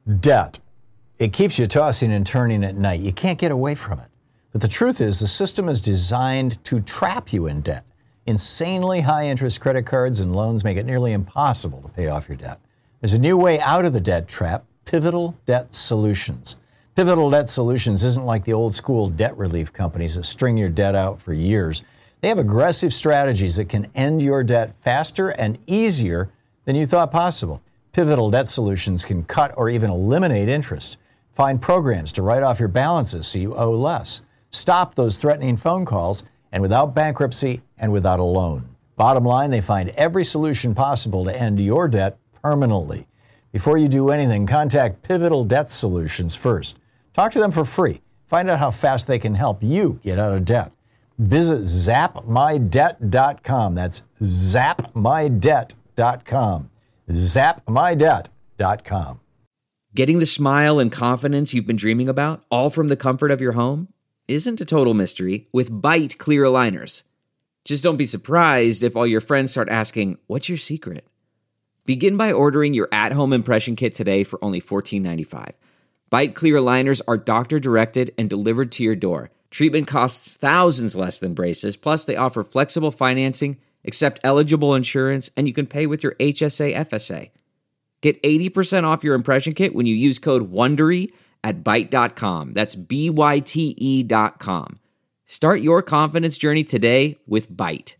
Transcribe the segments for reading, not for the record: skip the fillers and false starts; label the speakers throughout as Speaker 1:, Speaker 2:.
Speaker 1: Debt. It keeps you tossing and turning at night. You can't get away from it. But the truth is, the system is designed to trap you in debt. Insanely high interest credit cards and loans make it nearly impossible to pay off your debt. There's a new way out of the debt trap: Pivotal Debt Solutions. Pivotal Debt Solutions isn't like the old school debt relief companies that string your debt out for years. They have aggressive strategies that can end your debt faster and easier than you thought possible. Pivotal Debt Solutions can cut or even eliminate interest. Find programs to write off your balances so you owe less. Stop those threatening phone calls, and without bankruptcy and without a loan. Bottom line, they find every solution possible to end your debt permanently. Before you do anything, contact Pivotal Debt Solutions first. Talk to them for free. Find out how fast they can help you get out of debt. Visit zapmydebt.com. That's zapmydebt.com. zapmydebt.com.
Speaker 2: Getting the smile and confidence you've been dreaming about, all from the comfort of your home, isn't a total mystery with Byte clear aligners. Just don't be surprised if all your friends start asking, "What's your secret?" Begin by ordering your at-home impression kit today for only $14.95. Byte clear aligners are doctor-directed and delivered to your door. Treatment costs thousands less than braces, plus they offer flexible financing, accept eligible insurance, and you can pay with your HSA FSA. Get 80% off your impression kit when you use code WONDERY at Byte.com. That's BYTE.com. Start your confidence journey today with Byte.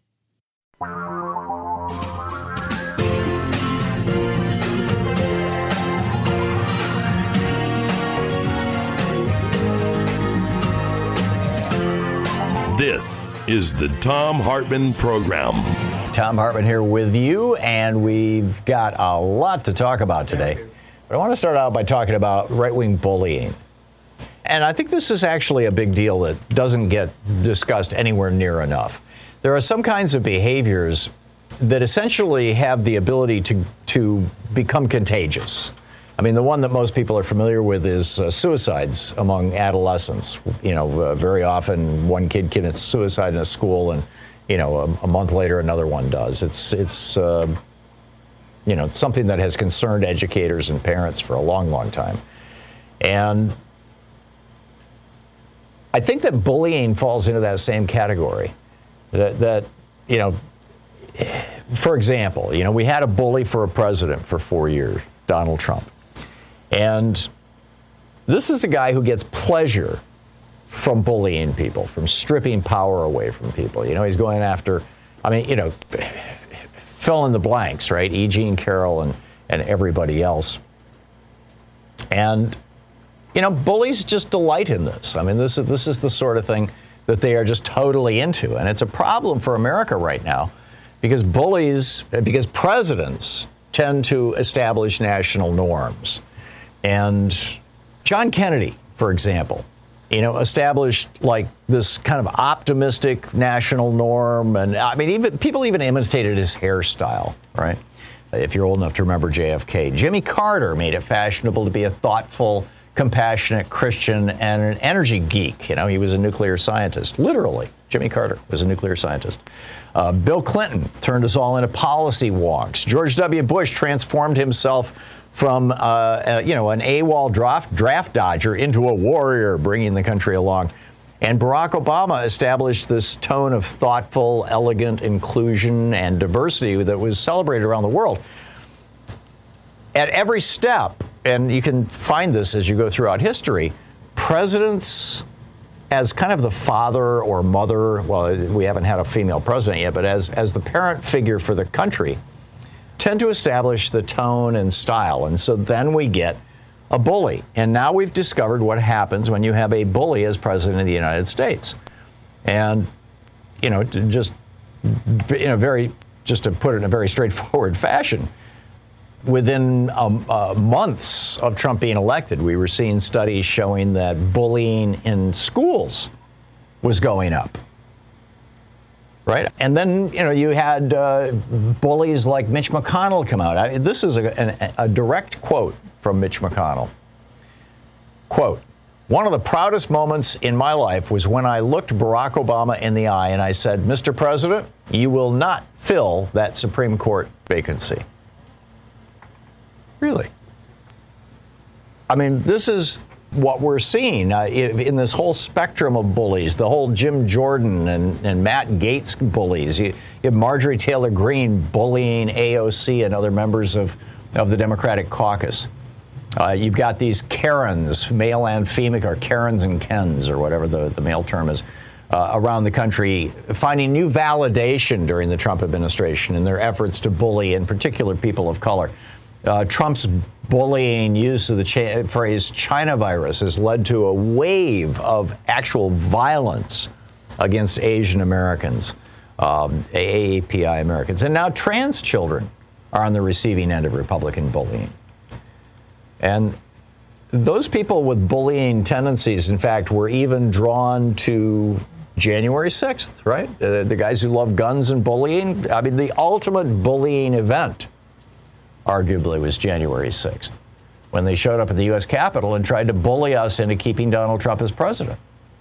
Speaker 3: This is the Thom Hartmann Program.
Speaker 1: Thom Hartmann here with you, and we've got a lot to talk about today. But I want to start out by talking about right-wing bullying. And I think this is actually a big deal that doesn't get discussed anywhere near enough. There are some kinds of behaviors that essentially have the ability to become contagious. I mean, the one that most people are familiar with is suicides among adolescents. Very often one kid commits suicide in a school, and a month later another one does. It's something that has concerned educators and parents for a long, long time. And I think that bullying falls into that same category. For example, we had a bully for a president for 4 years, Donald Trump. And this is a guy who gets pleasure from bullying people, from stripping power away from people. He's going after, fill in the blanks, right? E. Jean Carroll and everybody else. And, bullies just delight in this. I mean, this is the sort of thing that they are just totally into. And it's a problem for America right now because presidents tend to establish national norms. And John Kennedy, for example, established like this kind of optimistic national norm. And people even imitated his hairstyle, right? If you're old enough to remember JFK. Jimmy Carter made it fashionable to be a thoughtful, compassionate Christian and an energy geek. He was a nuclear scientist. Literally, Jimmy Carter was a nuclear scientist. Bill Clinton turned us all into policy wonks. George W. Bush transformed himself from an AWOL draft dodger into a warrior, bringing the country along. And Barack Obama established this tone of thoughtful, elegant inclusion and diversity that was celebrated around the world. At every step, and you can find this as you go throughout history, presidents, as kind of the father or mother, well, we haven't had a female president yet, but as the parent figure for the country, tend to establish the tone and style. And so then we get a bully. And now we've discovered what happens when you have a bully as president of the United States. And, just to put it in a very straightforward fashion, within months of Trump being elected, we were seeing studies showing that bullying in schools was going up. Right. And then, you had bullies like Mitch McConnell come out. This is a direct quote from Mitch McConnell. Quote, "One of the proudest moments in my life was when I looked Barack Obama in the eye and I said, Mr. President, you will not fill that Supreme Court vacancy." Really? I mean, this is what we're seeing in this whole spectrum of bullies, the whole Jim Jordan and Matt Gaetz bullies. You have Marjorie Taylor Greene bullying AOC and other members of the Democratic caucus. You've got these Karens, male and female, or Karens and Kens, or whatever the male term is, around the country, finding new validation during the Trump administration in their efforts to bully, in particular, people of color. Trump's bullying use of the phrase China virus has led to a wave of actual violence against Asian Americans, AAPI Americans. And now trans children are on the receiving end of Republican bullying. And those people with bullying tendencies, in fact, were even drawn to January 6th, right? The guys who love guns and bullying. I mean, the ultimate bullying event, arguably, was January 6th, when they showed up at the U.S. Capitol and tried to bully us into keeping Donald Trump as president.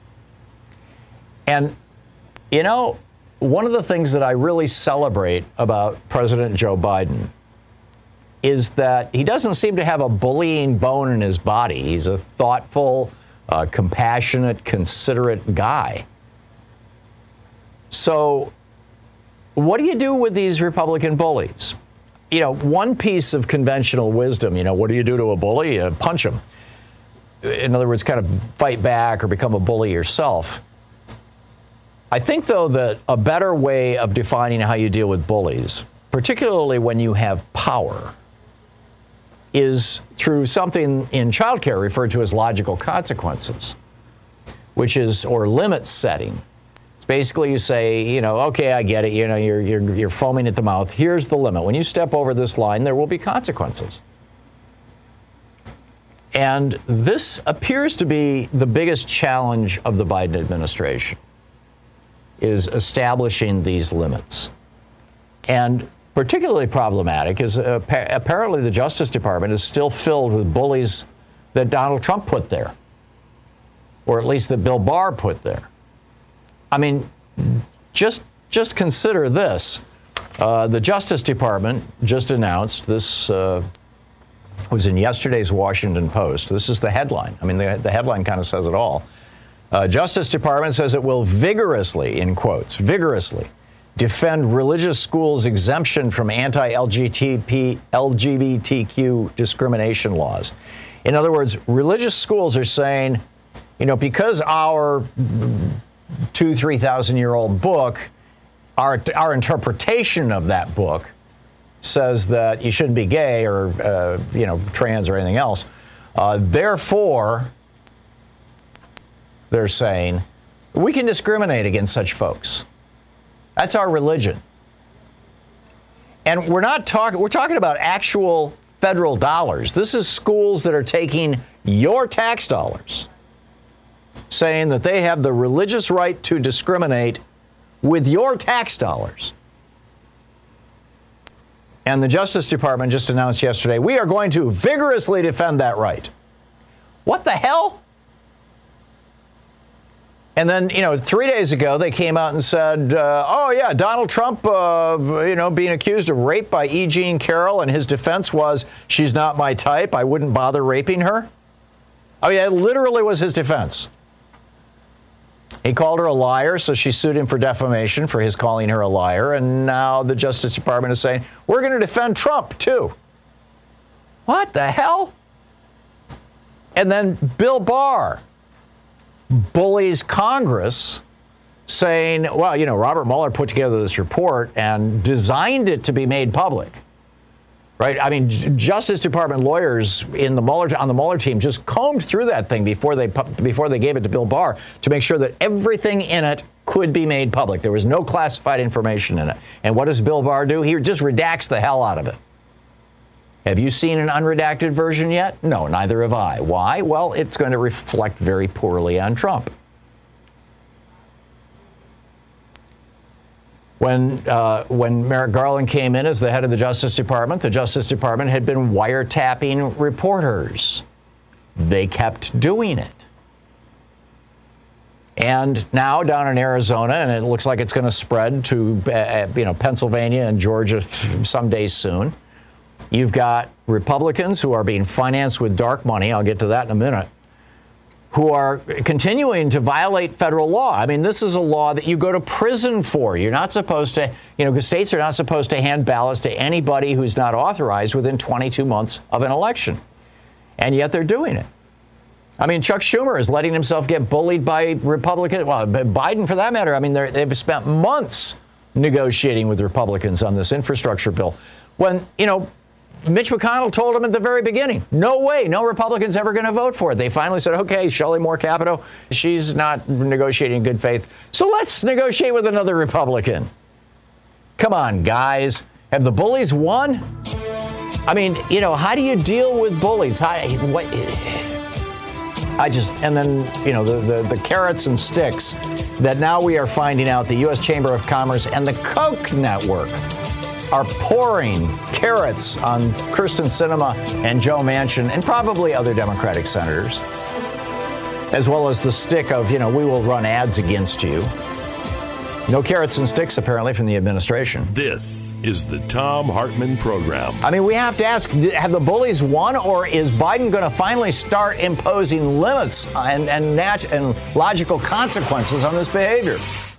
Speaker 1: And, you know, one of the things that I really celebrate about President Joe Biden is that he doesn't seem to have a bullying bone in his body. He's a thoughtful, compassionate, considerate guy. So what do you do with these Republican bullies? You know, one piece of conventional wisdom, you know, what do you do to a bully? You punch him. In other words, kind of fight back or become a bully yourself. I think, though, that a better way of defining how you deal with bullies, particularly when you have power, is through something in childcare referred to as logical consequences, which is, or limit setting. It's basically you say, you know, okay, I get it. You know, you're foaming at the mouth. Here's the limit. When you step over this line, there will be consequences. And this appears to be the biggest challenge of the Biden administration, is establishing these limits. And particularly problematic is apparently the Justice Department is still filled with bullies that Donald Trump put there, or at least that Bill Barr put there. I mean, just consider this. The Justice Department just announced, this was in yesterday's Washington Post. This is the headline. I mean, the headline kind of says it all. Justice Department says it will vigorously, in quotes, vigorously defend religious schools' exemption from anti-LGBTQ discrimination laws. In other words, religious schools are saying, you know, because our 3,000-year-old book, our interpretation of that book says that you shouldn't be gay or, you know, trans or anything else. Therefore, they're saying, we can discriminate against such folks. That's our religion. And we're talking about actual federal dollars. This is schools that are taking your tax dollars, saying that they have the religious right to discriminate with your tax dollars. And the Justice Department just announced yesterday, we are going to vigorously defend that right. What the hell? And then, you know, 3 days ago, they came out and said, oh, yeah, Donald Trump, you know, being accused of rape by E. Jean Carroll, and his defense was, she's not my type. I wouldn't bother raping her. Oh, yeah, it literally was his defense. He called her a liar, so she sued him for defamation for his calling her a liar. And now the Justice Department is saying, we're going to defend Trump, too. What the hell? And then Bill Barr bullies Congress, saying, well, you know, Robert Mueller put together this report and designed it to be made public. Right? I mean, Justice Department lawyers on the Mueller team just combed through that thing before they gave it to Bill Barr to make sure that everything in it could be made public. There was no classified information in it. And what does Bill Barr do? He just redacts the hell out of it. Have you seen an unredacted version yet? No, neither have I. Why? Well, it's going to reflect very poorly on Trump. When Merrick Garland came in as the head of the Justice Department had been wiretapping reporters. They kept doing it. And now down in Arizona, and it looks like it's going to spread to Pennsylvania and Georgia someday soon, You've got Republicans who are being financed with dark money. I'll get to that in a minute. Who are continuing to violate federal law. I mean, this is a law that you go to prison for. You're not supposed to, because states are not supposed to hand ballots to anybody who's not authorized within 22 months of an election. And yet they're doing it. I mean, Chuck Schumer is letting himself get bullied by Republicans. Well, Biden, for that matter. I mean, they've spent months negotiating with Republicans on this infrastructure bill. When, Mitch McConnell told him at the very beginning, no way, no Republican's ever going to vote for it. They finally said, okay, Shelley Moore Capito, she's not negotiating in good faith, so let's negotiate with another Republican. Come on, guys. Have the bullies won? I mean, how do you deal with bullies? And then, the carrots and sticks that now we are finding out the U.S. Chamber of Commerce and the Koch network are pouring carrots on Kyrsten Sinema and Joe Manchin and probably other Democratic senators, as well as the stick of, we will run ads against you. No carrots and sticks, apparently, from the administration.
Speaker 3: This is the Thom Hartmann Program.
Speaker 1: I mean, we have to ask, have the bullies won, or is Biden going to finally start imposing limits and logical consequences on this behavior?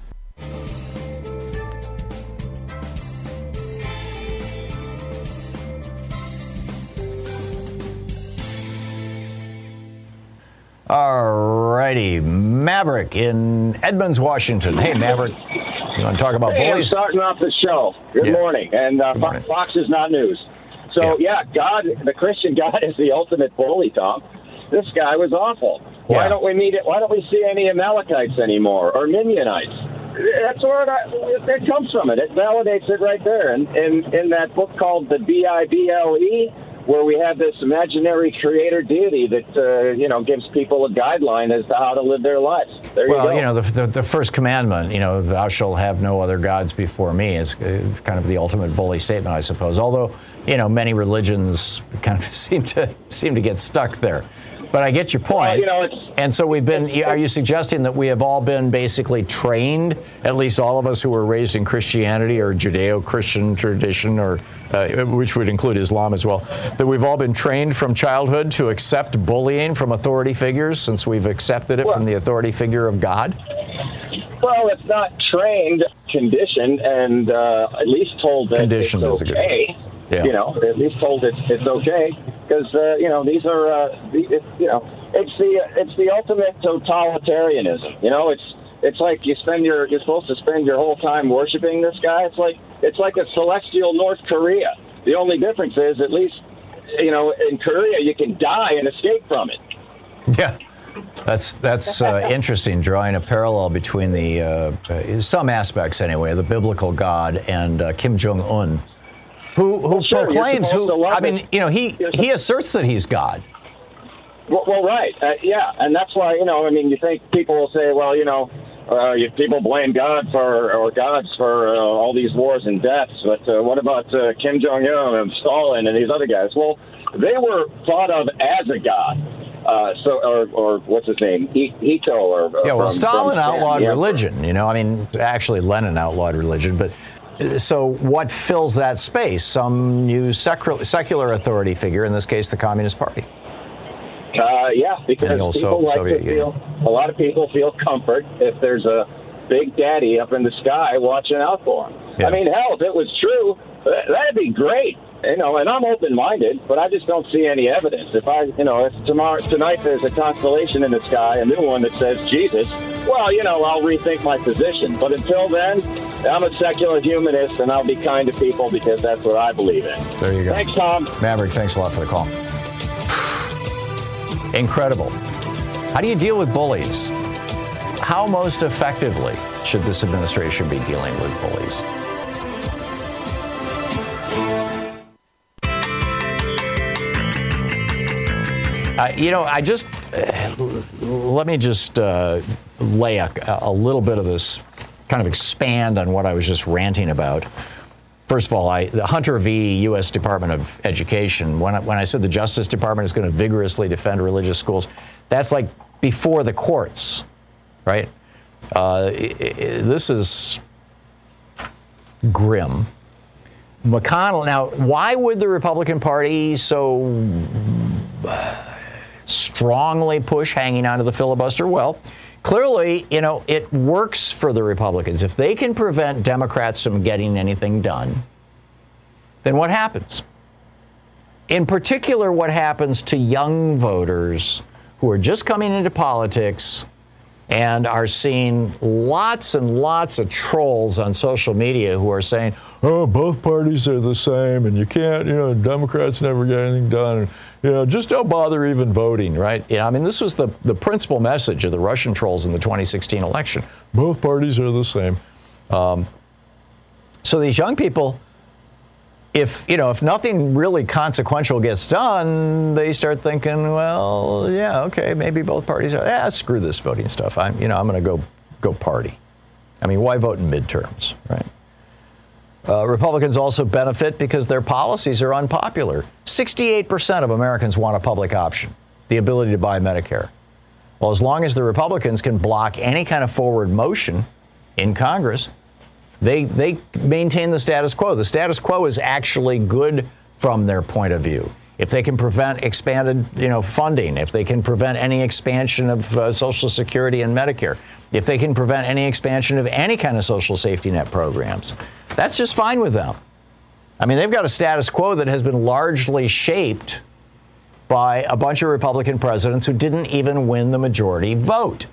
Speaker 1: All righty, Maverick in Edmonds, Washington. Hey, Maverick, you want to talk about bullies?
Speaker 4: I'm starting off the show. Good morning. And morning. Fox is not news. So, God, the Christian God is the ultimate bully, Tom. This guy was awful. Yeah. Why don't we see any Amalekites anymore or Midianites? That's where it comes from. It validates it right there. And in that book called The Bible, where we have this imaginary creator deity that, gives people a guideline as to how to live their lives. There you go.
Speaker 1: The first commandment, thou shalt have no other gods before me is kind of the ultimate bully statement, I suppose. Although, many religions kind of seem to get stuck there. But I get your point. And so are you suggesting that we have all been basically trained, at least all of us who were raised in Christianity or Judeo-Christian tradition, or which would include Islam as well, that we've all been trained from childhood to accept bullying from authority figures since we've accepted it from the authority figure of God?
Speaker 4: Well, it's not trained, conditioned, and at least told that
Speaker 1: conditioned
Speaker 4: it's okay.
Speaker 1: Yeah.
Speaker 4: At least told it's okay, because these are it's the ultimate totalitarianism. It's like you're supposed to spend your whole time worshiping this guy. It's like a celestial North Korea. The only difference is, at least in Korea you can die and escape from it.
Speaker 1: Yeah. That's interesting, drawing a parallel between the some aspects anyway, the biblical God and Kim Jong-un. Who proclaims, he asserts that he's God.
Speaker 4: Well, right. And that's why, you think people will say, well, people blame God or gods for all these wars and deaths, but what about Kim Jong-un and Stalin and these other guys? Well, they were thought of as a god. Or what's his name? Ito.
Speaker 1: Stalin outlawed religion, actually Lenin outlawed religion, but so what fills that space? Some new secular authority figure, in this case, the Communist Party.
Speaker 4: Because a lot of people feel comfort if there's a big daddy up in the sky watching out for them. Yeah. I mean, hell, if it was true, that'd be great. And I'm open-minded, but I just don't see any evidence. If tonight there's a constellation in the sky, a new one that says Jesus, well, I'll rethink my position. But until then, I'm a secular humanist, and I'll be kind to people because that's what I believe in.
Speaker 1: There you go.
Speaker 4: Thanks, Tom.
Speaker 1: Maverick, thanks a lot for the call. Incredible. How do you deal with bullies? How most effectively should this administration be dealing with bullies? Let me just lay a little bit of this, kind of expand on what I was just ranting about. First of all, the Hunter v. U.S. Department of Education, when I said the Justice Department is going to vigorously defend religious schools, that's like before the courts, right? This is grim. McConnell, now, why would the Republican Party so strongly push hanging onto the filibuster? Well, clearly, it works for the Republicans. If they can prevent Democrats from getting anything done, then what happens? In particular, what happens to young voters who are just coming into politics and are seeing lots and lots of trolls on social media who are saying, oh, both parties are the same and you can't, Democrats never get anything done. Just don't bother even voting, right? This was the principal message of the Russian trolls in the 2016 election. Both parties are the same. So these young people, if nothing really consequential gets done, they start thinking, well, yeah, okay, maybe both parties are, screw this voting stuff. I'm going to go party. Why vote in midterms, right? Republicans also benefit because their policies are unpopular. 68% of Americans want a public option, the ability to buy Medicare. Well, as long as the Republicans can block any kind of forward motion in Congress, they maintain the status quo. The status quo is actually good from their point of view. If they can prevent expanded, funding, if they can prevent any expansion of Social Security and Medicare, if they can prevent any expansion of any kind of social safety net programs, that's just fine with them. They've got a status quo that has been largely shaped by a bunch of Republican presidents who didn't even win the majority vote.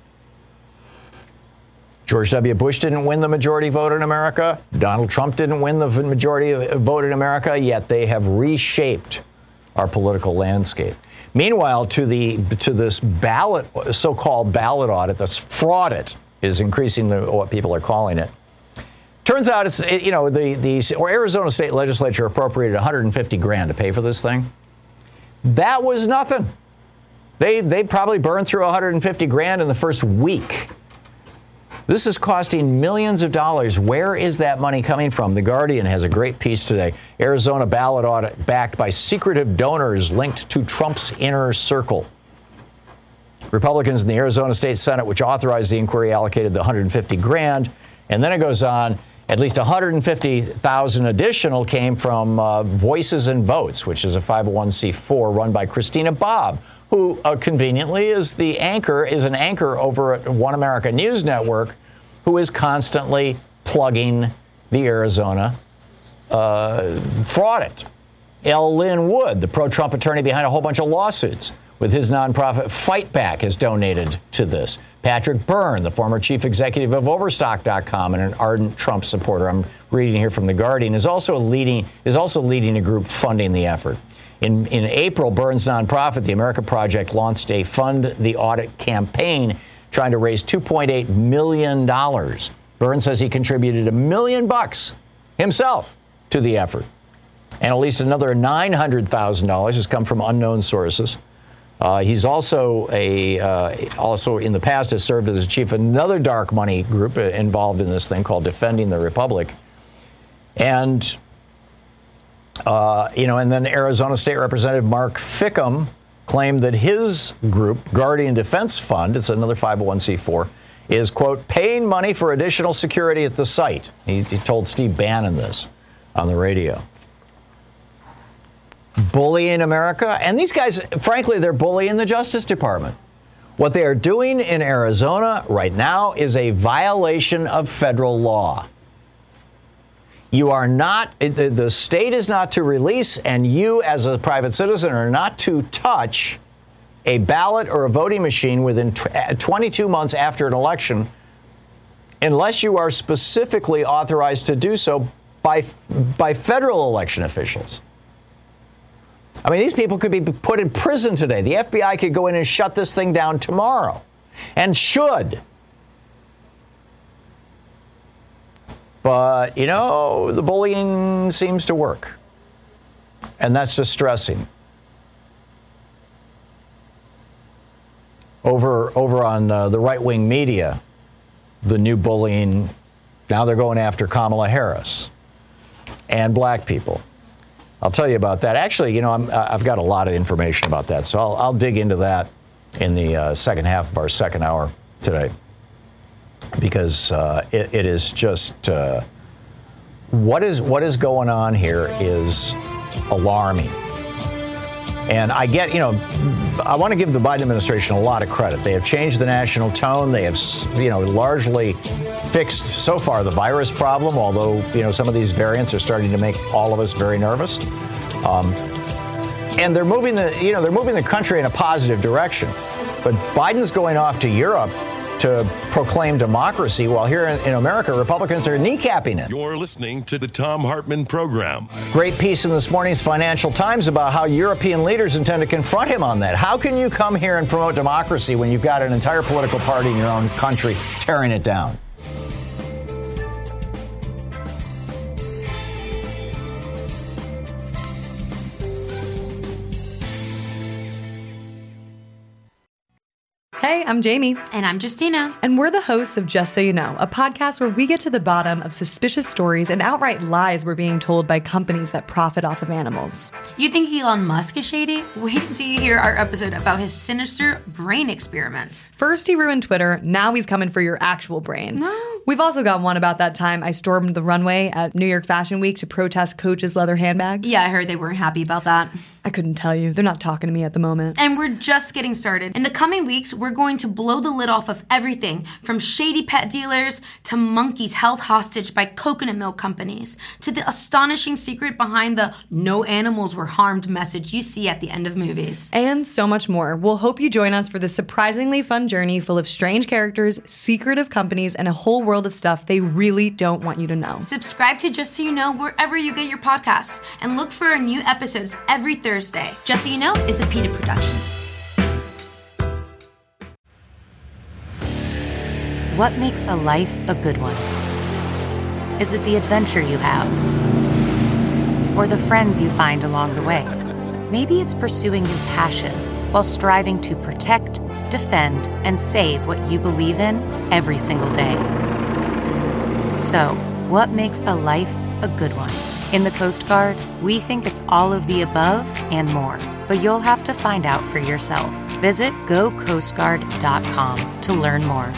Speaker 1: George W. Bush didn't win the majority vote in America. Donald Trump didn't win the majority vote in America, yet they have reshaped our political landscape. Meanwhile, to this ballot, so-called ballot audit, this fraud it is increasingly what people are calling it. Turns out the Arizona State Legislature appropriated $150,000 to pay for this thing. That was nothing. They probably burned through $150,000 in the first week. This is costing millions of dollars. Where is that money coming from? The Guardian has a great piece today. Arizona ballot audit backed by secretive donors linked to Trump's inner circle. Republicans in the Arizona State Senate, which authorized the inquiry, allocated the $150,000. And then it goes on, at least $150,000 additional came from Voices and Votes, which is a 501c4 run by Christina Bobb, who conveniently is an anchor over at One America News Network, who is constantly plugging the Arizona fraud it. L. Lynn Wood, the pro-Trump attorney behind a whole bunch of lawsuits with his nonprofit Fight Back, has donated to this. Patrick Byrne, the former chief executive of Overstock.com and an ardent Trump supporter, I'm reading here from The Guardian, is also leading a group funding the effort. In April, Byrne's nonprofit, the America Project, launched a Fund the Audit campaign trying to raise $2.8 million. Byrne says he contributed $1 million himself to the effort. And at least another $900,000 has come from unknown sources. He's also in the past has served as chief of another dark money group involved in this thing called Defending the Republic. And and then Arizona State Representative Mark Fickham claimed that his group, Guardian Defense Fund, it's another 501c4, is, quote, paying money for additional security at the site. He told Steve Bannon this on the radio. Bullying America. And these guys, frankly, they're bullying the Justice Department. What they are doing in Arizona right now is a violation of federal law. You are not, the state is not to release, and you as a private citizen are not to touch a ballot or a voting machine within 22 months after an election unless you are specifically authorized to do so by federal election officials. These people could be put in prison today. The FBI could go in and shut this thing down tomorrow, and should. But, the bullying seems to work. And that's distressing. Over on the right-wing media, the new bullying, now they're going after Kamala Harris and black people. I'll tell you about that. Actually, I've got a lot of information about that, so I'll dig into that in the second half of our second hour today, because it is just what is going on here is alarming. And I get, I want to give the Biden administration a lot of credit. They have changed the national tone. They have, largely fixed so far the virus problem, although, some of these variants are starting to make all of us very nervous. And they're moving the country in a positive direction. But Biden's going off to Europe to proclaim democracy, while here in America, Republicans are kneecapping it.
Speaker 3: You're listening to the Thom Hartmann Program.
Speaker 1: Great piece in this morning's Financial Times about how European leaders intend to confront him on that. How can you come here and promote democracy when you've got an entire political party in your own country tearing it down?
Speaker 5: Hey, I'm Jamie.
Speaker 6: And I'm Justina.
Speaker 5: And we're the hosts of Just So You Know, a podcast where we get to the bottom of suspicious stories and outright lies we're being told by companies that profit off of animals.
Speaker 6: You think Elon Musk is shady? Wait until you hear our episode about his sinister brain experiments.
Speaker 5: First he ruined Twitter, now he's coming for your actual brain.
Speaker 6: No.
Speaker 5: We've also got one about that time I stormed the runway at New York Fashion Week to protest Coach's leather handbags.
Speaker 6: Yeah, I heard they weren't happy about that.
Speaker 5: I couldn't tell you. They're not talking to me at the moment.
Speaker 6: And we're just getting started. In the coming weeks, we're going to blow the lid off of everything from shady pet dealers to monkeys held hostage by coconut milk companies to the astonishing secret behind the no animals were harmed message you see at the end of movies.
Speaker 5: And so much more. We'll hope you join us for this surprisingly fun journey full of strange characters, secretive companies, and a whole world of stuff they really don't want you to know.
Speaker 6: Subscribe to Just So You Know wherever you get your podcasts and look for our new episodes every Thursday. Just So You Know is a PETA production.
Speaker 7: What makes a life a good one? Is it the adventure you have? Or the friends you find along the way? Maybe it's pursuing your passion while striving to protect, defend, and save what you believe in every single day. So, what makes a life a good one? In the Coast Guard, we think it's all of the above and more, but you'll have to find out for yourself. Visit gocoastguard.com to learn more.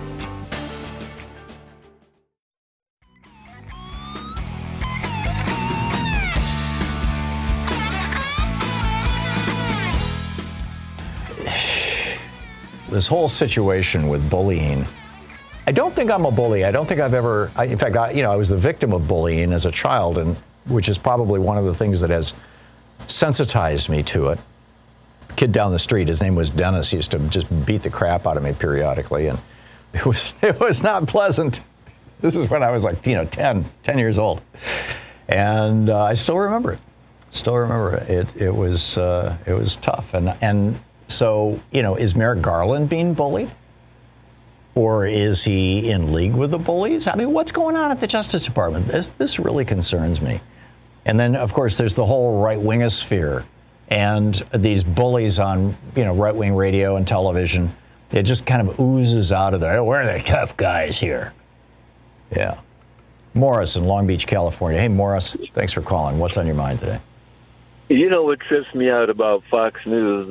Speaker 1: This whole situation with bullying, I don't think I'm a bully. I don't think I've ever, in fact, I was the victim of bullying as a child, and which is probably one of the things that has sensitized me to it. Kid down the street, his name was Dennis, used to just beat the crap out of me periodically, and it was not pleasant. This is when I was like, 10 years old, and I still remember it. It was tough, and so is Merrick Garland being bullied? Or is he in league with the bullies? I mean, what's going on at the Justice Department? This really concerns me. And then, of course, there's the whole right-wingosphere and these bullies on, right-wing radio and television. It just kind of oozes out of there. We're the tough guys here. Yeah. Morris in Long Beach, California. Hey, Morris, thanks for calling. What's on your mind today?
Speaker 8: You know what trips me out about Fox News?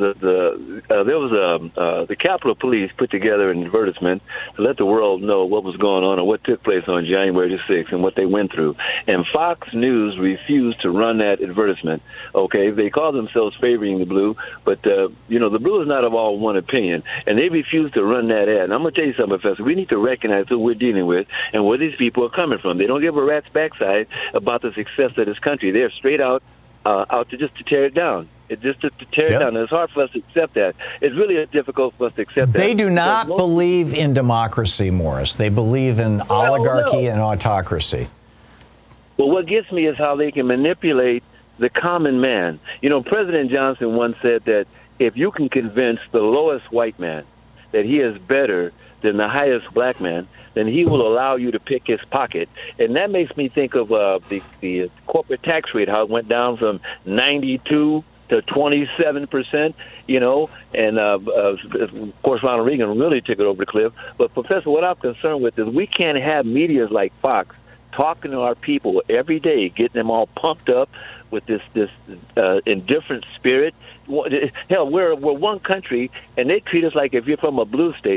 Speaker 8: The Capitol Police put together an advertisement to let the world know what was going on and what took place on January the 6th and what they went through. And Fox News refused to run that advertisement. Okay, they call themselves favoring the blue, but the blue is not of all one opinion, and they refused to run that ad. And I'm going to tell you something, Professor. We need to recognize who we're dealing with and where these people are coming from. They don't give a rat's backside about the success of this country. They're straight out to tear it down. It's just to tear it down. And it's hard for us to accept that. It's really difficult for us to accept that.
Speaker 1: They do not believe in democracy, Morris. They believe in oligarchy and autocracy.
Speaker 8: Well, what gets me is how they can manipulate the common man. President Johnson once said that if you can convince the lowest white man that he is better than the highest black man, then he will allow you to pick his pocket. And that makes me think of the corporate tax rate, how it went down from 92 to 27%, and of course Ronald Reagan really took it over the cliff. But, Professor, what I'm concerned with is we can't have media like Fox talking to our people every day, getting them all pumped up with this indifferent spirit. Hell, we're one country, and they treat us like if you're from a blue state,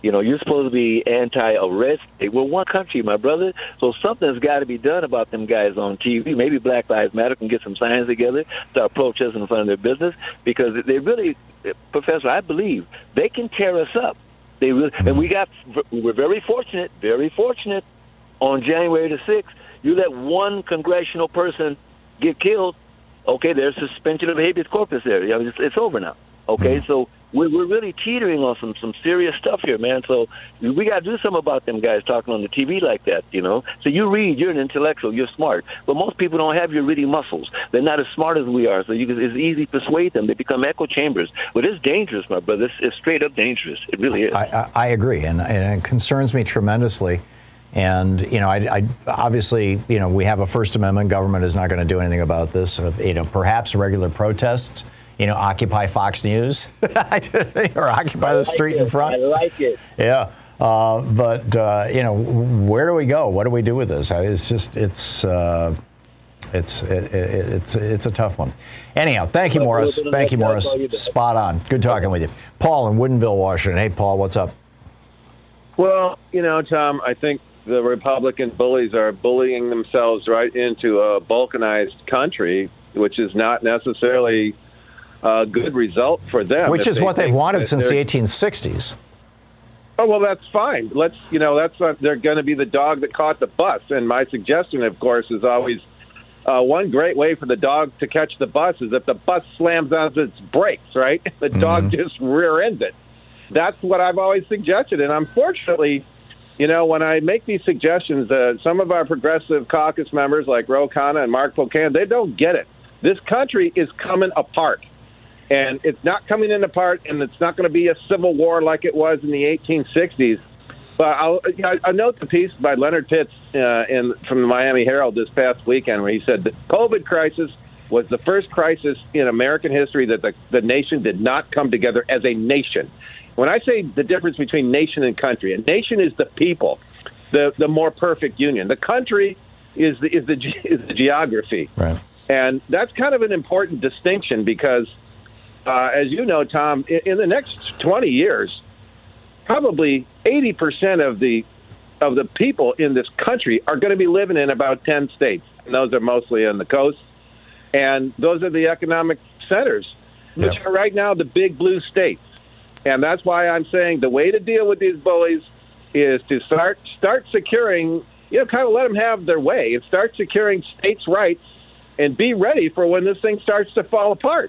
Speaker 8: You know, you're supposed to be anti-arrest. We're one country, my brother. So something's got to be done about them guys on TV. Maybe Black Lives Matter can get some signs together, start protesting in front of their business, because they really, Professor, I believe they can tear us up. They really, and we're very fortunate. On January the 6th, you let one congressional person get killed, okay, there's suspension of habeas corpus there. It's over now. Okay, so we're really teetering on some serious stuff here, man. So we got to do something about them guys talking on the TV like that, you know. So you read, you're an intellectual, you're smart. But most people don't have your reading muscles. They're not as smart as we are. So it's easy to persuade them. They become echo chambers. But it's dangerous, my brother. It's straight up dangerous. It really is.
Speaker 1: I agree, and it concerns me tremendously. And, you know, I obviously, you know, we have a First Amendment. Government is not going to do anything about this. You know, perhaps regular protests. You know, occupy Fox News or occupy the street in front.
Speaker 8: I like it.
Speaker 1: Yeah. But you know, where do we go? What do we do with this? It's just, it's a tough one. Anyhow, thank you, Morris. Thank you, Morris. Spot on. Good talking with you. Paul in Woodinville, Washington. Hey, Paul, what's up?
Speaker 9: Well, you know, Tom, I think the Republican bullies are bullying themselves right into a balkanized country, which is not necessarily a good result for them.
Speaker 1: Which is what they've wanted since the 1860s.
Speaker 9: Oh, well, that's fine. They're going to be the dog that caught the bus. And my suggestion, of course, is always one great way for the dog to catch the bus is if the bus slams onto its brakes, right? The dog just rear ends it. That's what I've always suggested. And unfortunately, you know, when I make these suggestions, some of our progressive caucus members like Ro Khanna and Mark Pocan, they don't get it. This country is coming apart. And it's not coming in apart, and it's not going to be a civil war like it was in the 1860s. But I'll note the piece by Leonard Pitts from the Miami Herald this past weekend where he said the COVID crisis was the first crisis in American history that the nation did not come together as a nation. When I say the difference between nation and country, a nation is the people, the more perfect union. The country is the geography. Right. And that's kind of an important distinction because as you know, Tom, in the next 20 years, probably 80% of the people in this country are going to be living in about 10 states. And those are mostly on the coast. And those are the economic centers, which are right now the big blue states. And that's why I'm saying the way to deal with these bullies is to start securing, you know, kind of let them have their way and start securing states' rights and be ready for when this thing starts to fall apart.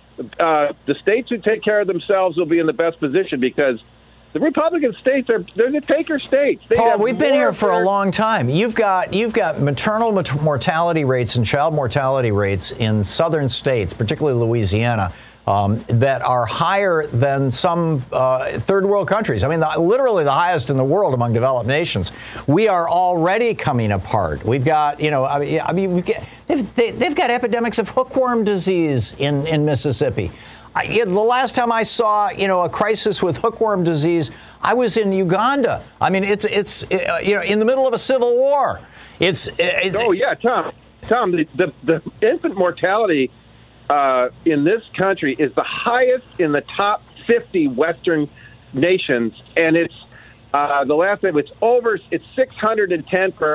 Speaker 9: The states who take care of themselves will be in the best position because the Republican states they're the taker states.
Speaker 1: Paul, we've been here for a long time. You've got maternal mortality rates and child mortality rates in southern states, particularly Louisiana, that are higher than some third world countries. I mean, literally the highest in the world among developed nations. We are already coming apart. We've got, you know, they've got epidemics of hookworm disease in Mississippi. The last time I saw, you know, a crisis with hookworm disease, I was in Uganda. I mean, it's you know, in the middle of a civil war.
Speaker 9: Oh yeah, Tom, the infant mortality in this country is the highest in the top 50 Western nations, and it's the last time it's 610 per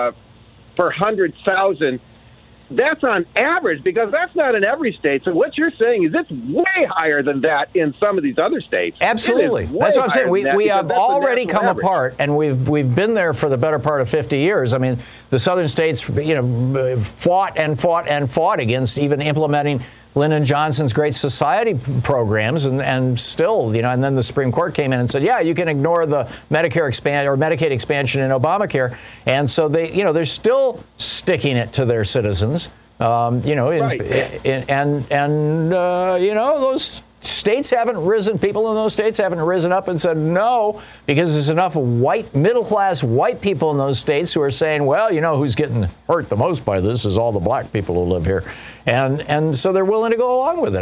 Speaker 9: 100,000. That's on average because that's not in every state. So what you're saying is it's way higher than that in some of these other states.
Speaker 1: Absolutely. That's what I'm saying. We have already come apart, and we've been there for the better part of 50 years. I mean, the southern states, you know, fought against even implementing Lyndon Johnson's Great Society programs, and still, you know, and then the Supreme Court came in and said, yeah, you can ignore the Medicare expansion or Medicaid expansion in Obamacare, and so they, you know, they're still sticking it to their citizens, you know, you know, those states haven't risen. People in those states haven't risen up and said no, because there's enough middle-class white people in those states who are saying, well, you know, who's getting hurt the most by this is all the black people who live here, and so they're willing to go along with it.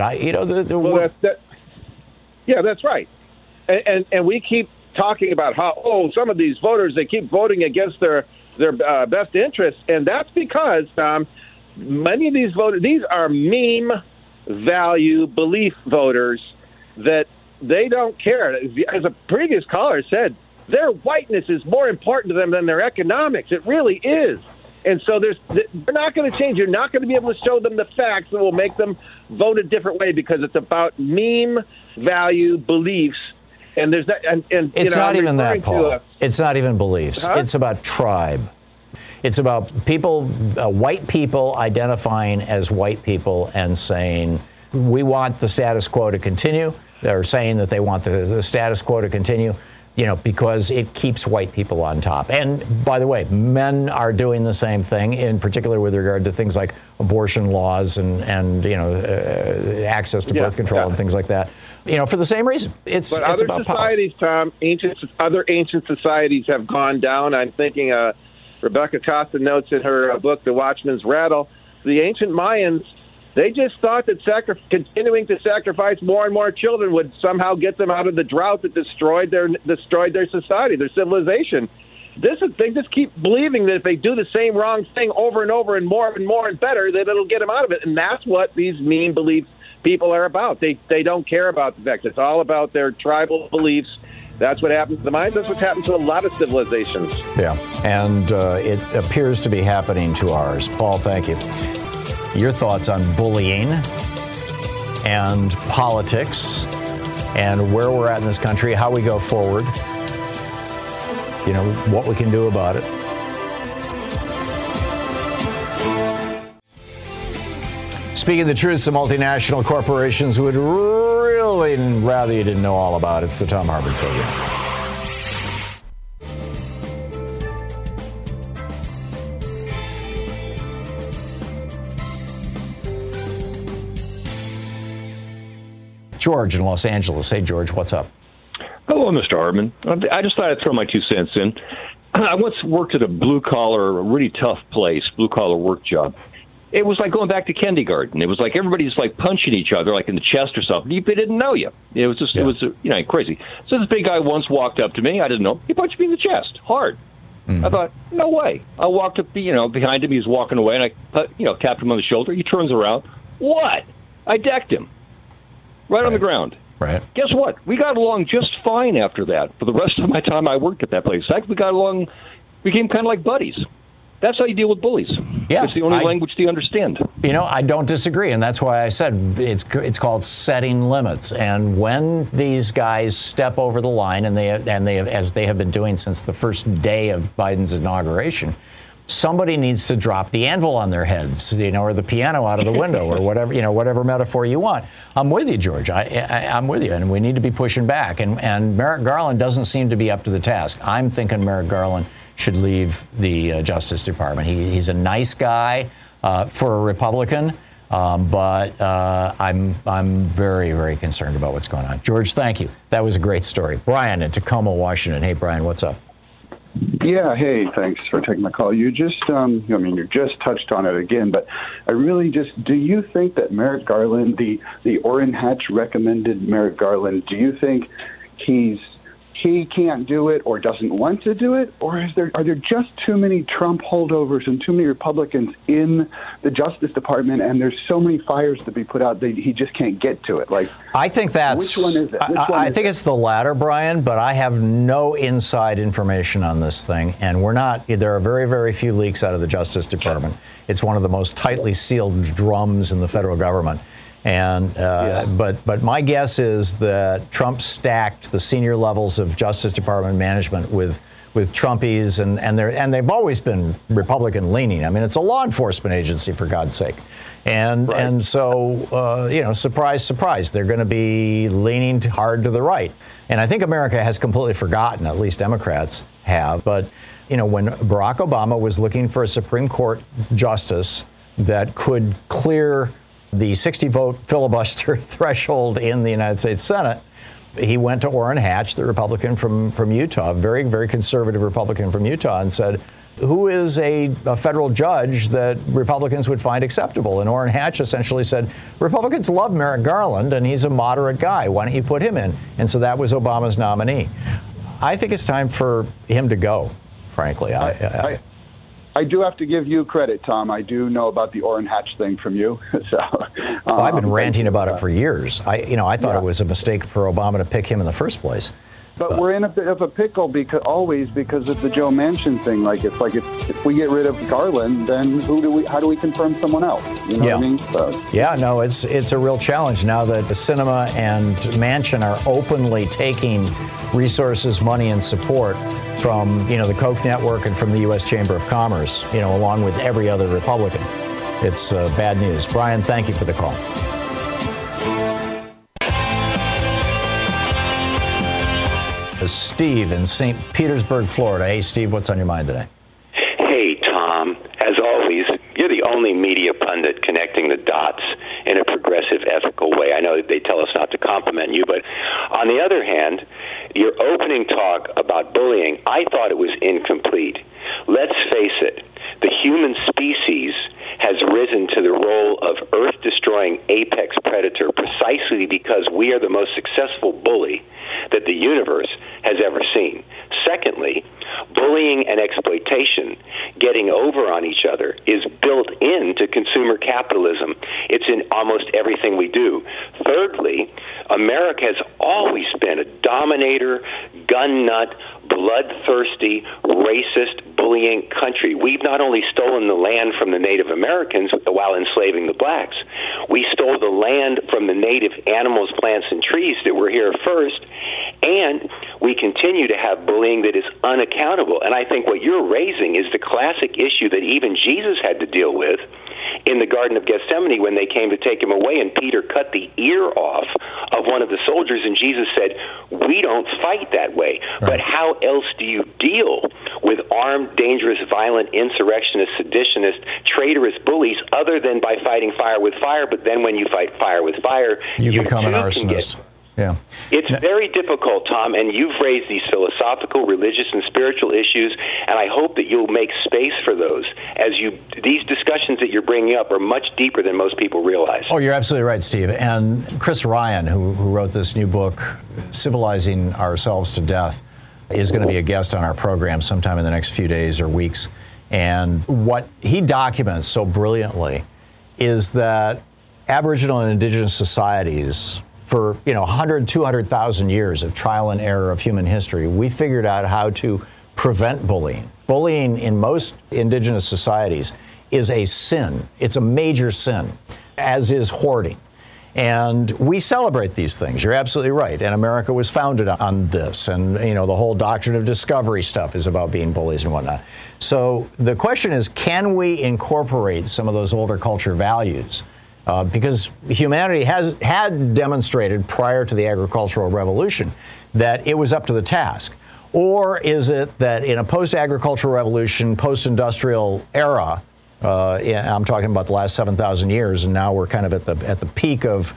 Speaker 9: Yeah, that's right. And we keep talking about how some of these voters, they keep voting against their best interests, and that's because many of these voters, these are meme value belief voters that they don't care. As a previous caller said, their whiteness is more important to them than their economics. It really is. And so they're not going to change. You're not going to be able to show them the facts that will make them vote a different way, because it's about meme value beliefs. And there's that. And
Speaker 1: it's not even that, Paul. It's not even beliefs.
Speaker 9: Huh?
Speaker 1: It's about tribe. It's about people, white people identifying as white people and saying, we want the status quo to continue. They're saying that they want the status quo to continue, because it keeps white people on top. And by the way, men are doing the same thing, in particular with regard to things like abortion laws and access to birth control and things like that. For the same reason. It's
Speaker 9: other
Speaker 1: about
Speaker 9: societies,
Speaker 1: power.
Speaker 9: Tom, other ancient societies have gone down. I'm thinking Rebecca Costa notes in her book, The Watchman's Rattle, the ancient Mayans, they just thought that continuing to sacrifice more and more children would somehow get them out of the drought that destroyed their society, their civilization. They just keep believing that if they do the same wrong thing over and over and more and better, that it'll get them out of it. And that's what these meme beliefs people are about. They don't care about the facts. It's all about their tribal beliefs. That's what happens to the Mayans. That's what happened to a lot of civilizations.
Speaker 1: Yeah, and it appears to be happening to ours. Paul, thank you. Your thoughts on bullying and politics and where we're at in this country, how we go forward, what we can do about it. Speaking the truth, some multinational corporations would really rather you didn't know all about it. It's the Thom Hartmann Program. George in Los Angeles. Hey, George, what's up?
Speaker 10: Hello, Mr. Hartmann. I just thought I'd throw my 2 cents in. I once worked at a blue-collar, really tough place, blue-collar work job. It was like going back to kindergarten. It was like everybody's like punching each other, like in the chest or something. They didn't know you. It was just, It was crazy. So this big guy once walked up to me. I didn't know. He punched me in the chest, hard. Mm-hmm. I thought, no way. I walked up, behind him. He was walking away, and I, tapped him on the shoulder. He turns around. What? I decked him. Right on the ground.
Speaker 1: Right.
Speaker 10: Guess what? We got along just fine after that. For the rest of my time I worked at that place. In fact, we got along, became kind of like buddies. That's how you deal with bullies.
Speaker 1: Yeah,
Speaker 10: it's the only language they understand.
Speaker 1: I don't disagree, and that's why I said it's called setting limits. And when these guys step over the line, and they have, as they have been doing since the first day of Biden's inauguration, somebody needs to drop the anvil on their heads, or the piano out of the window, or whatever, whatever metaphor you want. I'm with you, George. I'm with you, and we need to be pushing back. And Merrick Garland doesn't seem to be up to the task. I'm thinking Merrick Garland should leave the Justice Department. He's a nice guy for a Republican, but I'm very, very concerned about what's going on. George, thank you. That was a great story. Brian in Tacoma, Washington. Hey, Brian, what's up?
Speaker 11: Yeah, hey, thanks for taking my call. You just, you just touched on it again, but I really do you think that Merrick Garland, the Orrin Hatch recommended Merrick Garland, do you think he can't do it or doesn't want to do it, or are there just too many Trump holdovers and too many Republicans in the Justice Department, and there's so many fires to be put out that he just can't get to it?
Speaker 1: I think that's.
Speaker 11: Which one is it?
Speaker 1: I think it's the latter, Brian, but I have no inside information on this thing, and there are very, very few leaks out of the Justice Department. It's one of the most tightly sealed drums in the federal government. And but my guess is that Trump stacked the senior levels of Justice Department management with Trumpies, and they've always been Republican leaning. I mean, it's a law enforcement agency, for God's sake, and so surprise, surprise, they're going to be leaning hard to the right. And I think America has completely forgotten, at least Democrats have. But when Barack Obama was looking for a Supreme Court justice that could clear the 60-vote filibuster threshold in the United States Senate, he went to Orrin Hatch, the Republican from Utah, very, very conservative Republican from Utah, and said, who is a federal judge that Republicans would find acceptable? And Orrin Hatch essentially said, Republicans love Merrick Garland, and he's a moderate guy. Why don't you put him in? And so that was Obama's nominee. I think it's time for him to go, frankly.
Speaker 11: I do have to give you credit, Tom. I do know about the Orrin Hatch thing from you. So,
Speaker 1: well, I've been ranting about it for years. I thought it was a mistake for Obama to pick him in the first place.
Speaker 11: But we're in a bit of a pickle because of the Joe Manchin thing. If we get rid of Garland, then how do we confirm someone else? You know what I mean? So.
Speaker 1: It's a real challenge now that the Sinema and Manchin are openly taking resources, money, and support from the Koch network and from the U.S. Chamber of Commerce, along with every other Republican. It's bad news. Brian, thank you for the call. Steve in St. Petersburg, Florida. Hey, Steve, what's on your mind today?
Speaker 12: Hey, Tom. As always, you're the only media pundit connecting the dots in a progressive, ethical way. I know that they tell us not to compliment you, but on the other hand, your opening talk about bullying, I thought it was incomplete. Let's face it, the human species has risen to the role of earth-destroying apex predator precisely because we are the most successful bully that the universe has ever seen. Secondly, bullying and exploitation, getting over on each other, is built into consumer capitalism. It's in almost everything we do. Thirdly, America has always been a dominator, gun nut, bloodthirsty, racist, bullying country. We've not only stolen the land from the Native Americans while enslaving the blacks, we stole the land from the native animals, plants, and trees that were here first, and we continue to have bullying that is unaccountable. And I think what you're raising is the classic issue that even Jesus had to deal with in the Garden of Gethsemane when they came to take him away, and Peter cut the ear off of one of the soldiers, and Jesus said, we don't fight that way. Right. But how else do you deal with armed, dangerous, violent, insurrectionist, seditionist, traitorous bullies other than by fighting fire with fire? But then when you fight fire with fire,
Speaker 1: you become an arsonist. Yeah.
Speaker 12: It's very difficult, Tom, and you've raised these philosophical, religious, and spiritual issues, and I hope that you'll make space for those. These discussions that you're bringing up are much deeper than most people realize.
Speaker 1: Oh, you're absolutely right, Steve. And Chris Ryan, who wrote this new book, Civilizing Ourselves to Death, is going to be a guest on our program sometime in the next few days or weeks. And what he documents so brilliantly is that Aboriginal and Indigenous societies, for 100, 200,000 years of trial and error of human history, we figured out how to prevent bullying. Bullying in most indigenous societies is a sin. It's a major sin, as is hoarding. And we celebrate these things. You're absolutely right. And America was founded on this. And, the whole doctrine of discovery stuff is about being bullies and whatnot. So the question is, can we incorporate some of those older culture values? Because humanity had demonstrated prior to the agricultural revolution that it was up to the task. Or is it that in a post-agricultural revolution, post-industrial era, I'm talking about the last 7,000 years, and now we're kind of at the peak of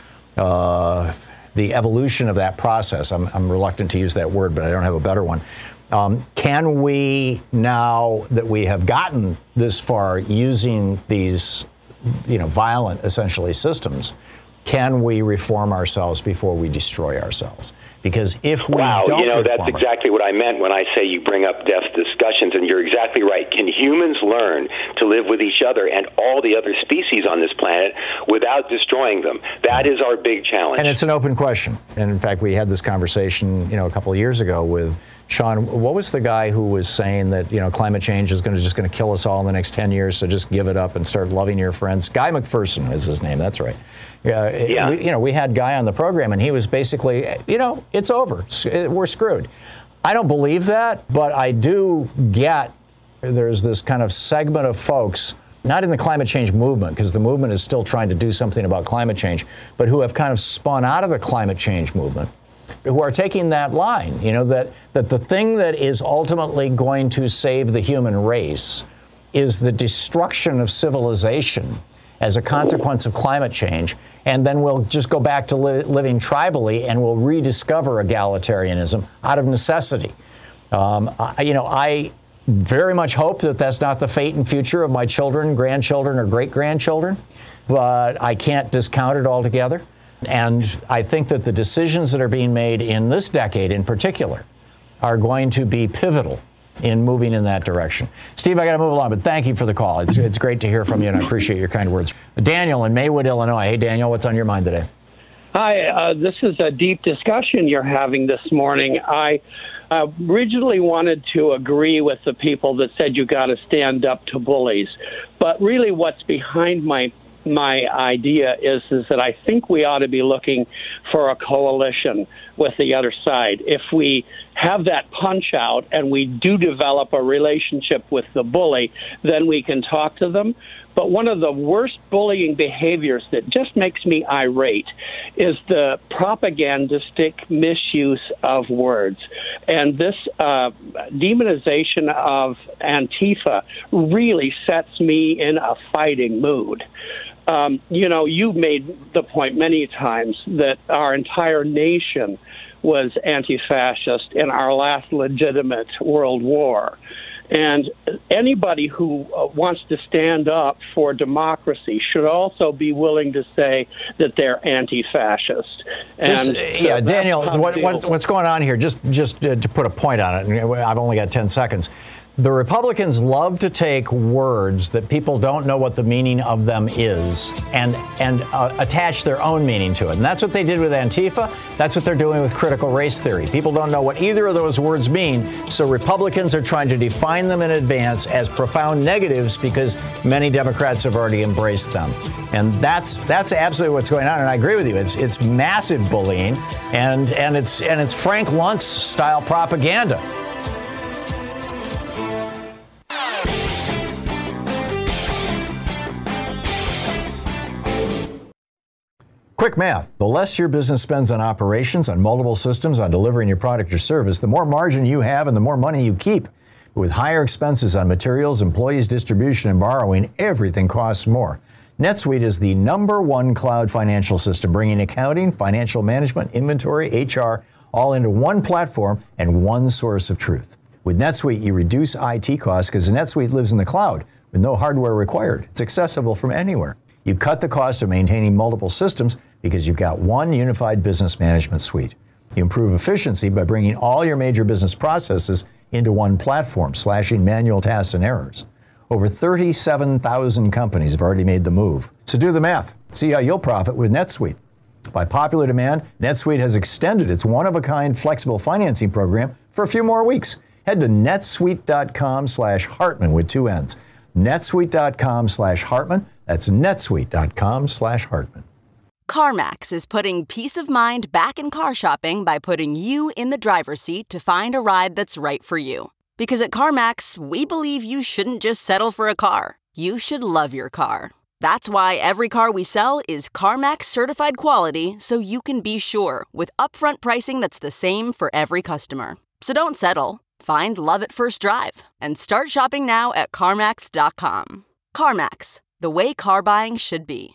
Speaker 1: the evolution of that process. I'm reluctant to use that word, but I don't have a better one. Can we, now that we have gotten this far using these violent, essentially, systems, can we reform ourselves before we destroy ourselves? Because if we don't
Speaker 12: that's exactly what I meant when I say you bring up death discussions, and you're exactly right. Can humans learn to live with each other and all the other species on this planet without destroying them? That is our big challenge.
Speaker 1: And it's an open question. And in fact, we had this conversation, a couple of years ago with Sean. What was the guy who was saying that, climate change is just going to kill us all in the next 10 years, so just give it up and start loving your friends? Guy McPherson is his name. That's right. Yeah. We had Guy on the program, and he was basically, it's over. We're screwed. I don't believe that, but I do get there's this kind of segment of folks, not in the climate change movement, because the movement is still trying to do something about climate change, but who have kind of spun out of the climate change movement, who are taking that line, that the thing that is ultimately going to save the human race is the destruction of civilization as a consequence of climate change, and then we'll just go back to living tribally, and we'll rediscover egalitarianism out of necessity. I very much hope that that's not the fate and future of my children, grandchildren, or great-grandchildren, but I can't discount it altogether. And I think that the decisions that are being made in this decade in particular are going to be pivotal in moving in that direction. Steve, I got to move along, but thank you for the call. It's great to hear from you, and I appreciate your kind words. Daniel in Maywood, Illinois. Hey, Daniel, what's on your mind today?
Speaker 13: Hi, this is a deep discussion you're having this morning. I originally wanted to agree with the people that said you got to stand up to bullies, but really what's behind my idea is that I think we ought to be looking for a coalition with the other side. If we have that punch out and we do develop a relationship with the bully, then we can talk to them. But one of the worst bullying behaviors that just makes me irate is the propagandistic misuse of words. And this demonization of Antifa really sets me in a fighting mood. You've made the point many times that our entire nation was anti-fascist in our last legitimate world war. And anybody who wants to stand up for democracy should also be willing to say that they're anti-fascist. And
Speaker 1: Daniel, what's going on here? Just to put a point on it, and I've only got 10 seconds. The Republicans love to take words that people don't know what the meaning of them is and attach their own meaning to it. And that's what they did with Antifa. That's what they're doing with critical race theory. People don't know what either of those words mean, so Republicans are trying to define them in advance as profound negatives because many Democrats have already embraced them. And that's absolutely what's going on. And I agree with you. It's massive bullying and it's Frank Luntz style propaganda. Quick math. The less your business spends on operations, on multiple systems, on delivering your product or service, the more margin you have and the more money you keep. With higher expenses on materials, employees, distribution, and borrowing, everything costs more. NetSuite is the #1 cloud financial system, bringing accounting, financial management, inventory, HR, all into one platform and one source of truth. With NetSuite, you reduce IT costs because NetSuite lives in the cloud with no hardware required. It's accessible from anywhere. You cut the cost of maintaining multiple systems because you've got one unified business management suite. You improve efficiency by bringing all your major business processes into one platform, slashing manual tasks and errors. Over 37,000 companies have already made the move. So do the math. See how you'll profit with NetSuite. By popular demand, NetSuite has extended its one-of-a-kind flexible financing program for a few more weeks. Head to netsuite.com/Hartman with 2 N's. netsuite.com/Hartman. That's netsuite.com/Hartman.
Speaker 14: CarMax is putting peace of mind back in car shopping by putting you in the driver's seat to find a ride that's right for you. Because at CarMax, we believe you shouldn't just settle for a car. You should love your car. That's why every car we sell is CarMax certified quality, so you can be sure with upfront pricing that's the same for every customer. So don't settle. Find love at first drive and start shopping now at CarMax.com. CarMax, the way car buying should be.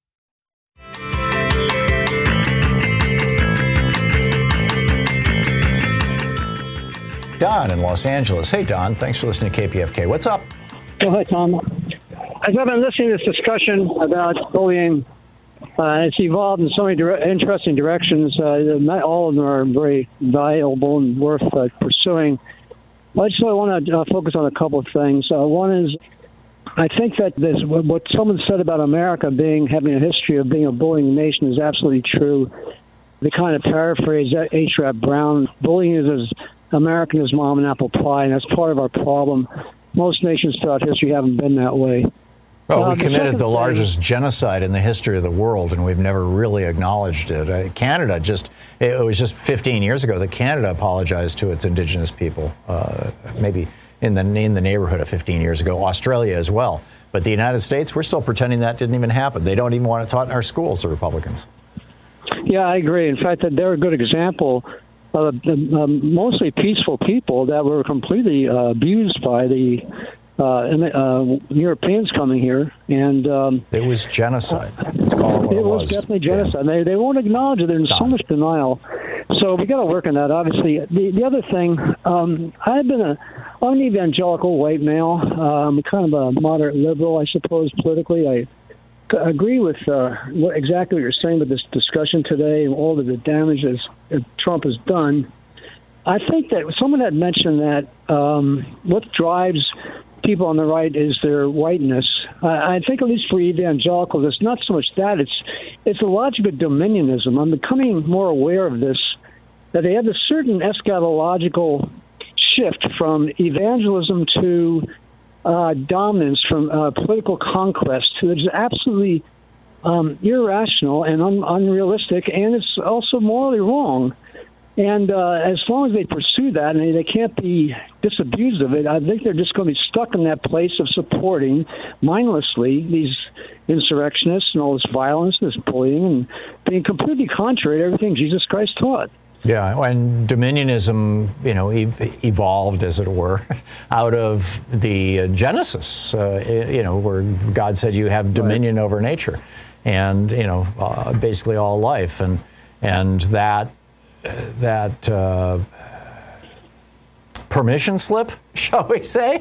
Speaker 1: Don in Los Angeles. Hey, Don. Thanks for listening to KPFK. What's up?
Speaker 15: Oh, hi, Tom. As I've been listening to this discussion about bullying, it's evolved in so many interesting directions. Not all of them are very valuable and worth pursuing. I just want to focus on a couple of things. One is, I think that what someone said about America having a history of being a bullying nation is absolutely true. They kind of paraphrase H. Rap Brown. Bullying is as American as mom and apple pie, and that's part of our problem. Most nations throughout history haven't been that way.
Speaker 1: Well, we committed the largest genocide in the history of the world, and we've never really acknowledged it. Canada it was just 15 years ago that Canada apologized to its indigenous people, maybe in the neighborhood of 15 years ago. Australia as well. But the United States, we're still pretending that didn't even happen. They don't even want it taught in our schools, the Republicans.
Speaker 15: Yeah, I agree. In fact, they're a good example of mostly peaceful people that were completely abused by the Europeans coming here, and
Speaker 1: it was genocide. Let's call it what it was.
Speaker 15: It was definitely genocide. Yeah. They won't acknowledge it. There's so much denial. So we got to work on that. Obviously, the other thing, I'm an evangelical white male. I'm kind of a moderate liberal, I suppose, politically. I agree with exactly what you're saying with this discussion today and all of the damage that Trump has done. I think that someone had mentioned that what drives people on the right is their whiteness. I think, at least for evangelicals, it's not so much that. It's a logic of dominionism. I'm becoming more aware of this, that they have a certain eschatological shift from evangelism to dominance, from political conquest, which is absolutely irrational and unrealistic, and it's also morally wrong. And as long as they pursue that and they can't be disabused of it, I think they're just going to be stuck in that place of supporting mindlessly these insurrectionists and all this violence, this bullying, and being completely contrary to everything Jesus Christ taught.
Speaker 1: Yeah, and dominionism, evolved, as it were, out of the Genesis, where God said you have dominion over nature, and basically all life, and that permission slip, shall we say,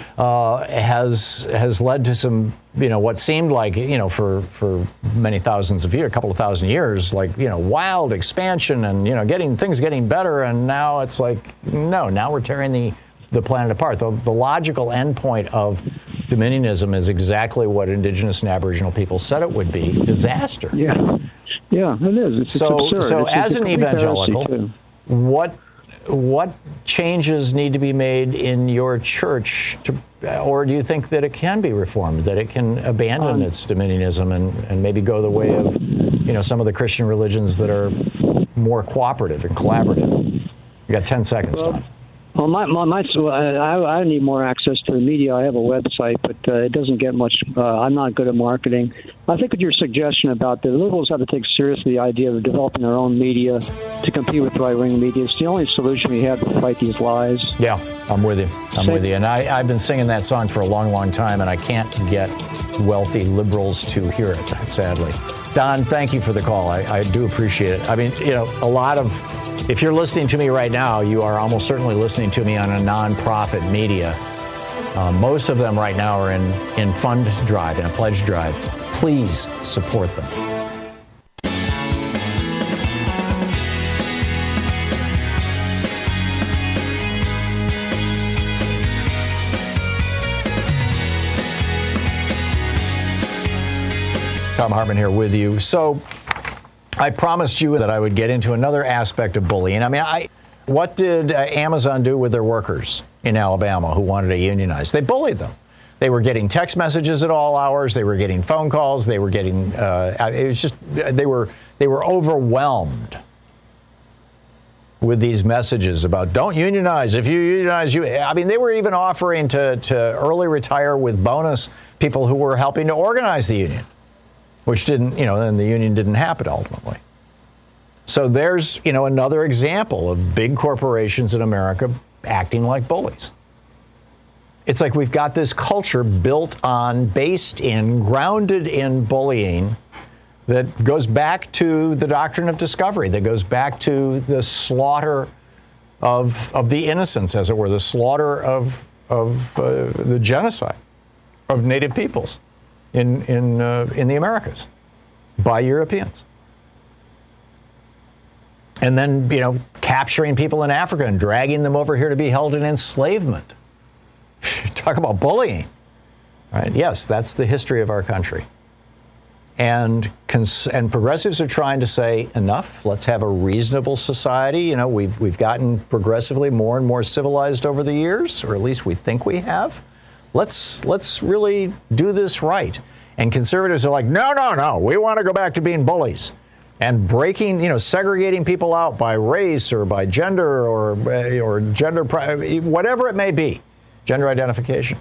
Speaker 1: has led to some, what seemed like, for many thousands of years, a couple of thousand years, like, wild expansion and, getting better. And now it's like, no, now we're tearing the planet apart. The logical endpoint of dominionism is exactly what indigenous and Aboriginal people said it would be: disaster.
Speaker 15: Yeah. Yeah, it is. It's absurd.
Speaker 1: So
Speaker 15: it's
Speaker 1: as an evangelical, what changes need to be made in your church, or do you think that it can be reformed, that it can abandon its dominionism and maybe go the way of, some of the Christian religions that are more cooperative and collaborative? You got 10 seconds, Tom.
Speaker 15: Well, I need more access to the media. I have a website, but it doesn't get much. I'm not good at marketing. I think with your suggestion about the liberals have to take seriously the idea of developing their own media to compete with right-wing media. It's the only solution we have to fight these lies.
Speaker 1: Yeah, I'm with you. I'm with you. And I've been singing that song for a long, long time, and I can't get wealthy liberals to hear it, sadly. Don, thank you for the call. I do appreciate it. I mean, a lot of... If you're listening to me right now, you are almost certainly listening to me on a nonprofit media. Most of them right now are in fund drive, in a pledge drive. Please support them. Thom Hartmann here with you. So I promised you that I would get into another aspect of bullying. I mean, what did Amazon do with their workers in Alabama who wanted to unionize? They bullied them. They were getting text messages at all hours. They were getting phone calls. They were getting, it was just, they were overwhelmed with these messages about don't unionize. If you unionize, they were even offering to early retire with bonus people who were helping to organize the union, which didn't, then the union didn't happen ultimately. So there's, another example of big corporations in America acting like bullies. It's like we've got this culture grounded in bullying that goes back to the doctrine of discovery, that goes back to the slaughter of the innocents, as it were, the slaughter of the genocide of native peoples in the Americas by Europeans. And then, capturing people in Africa and dragging them over here to be held in enslavement. Talk about bullying, right? Yes, that's the history of our country. And progressives are trying to say, enough, let's have a reasonable society. We've gotten progressively more and more civilized over the years, or at least we think we have. Let's really do this right. And conservatives are like, no, we want to go back to being bullies. And breaking, segregating people out by race or by gender or gender, whatever it may be, gender identification.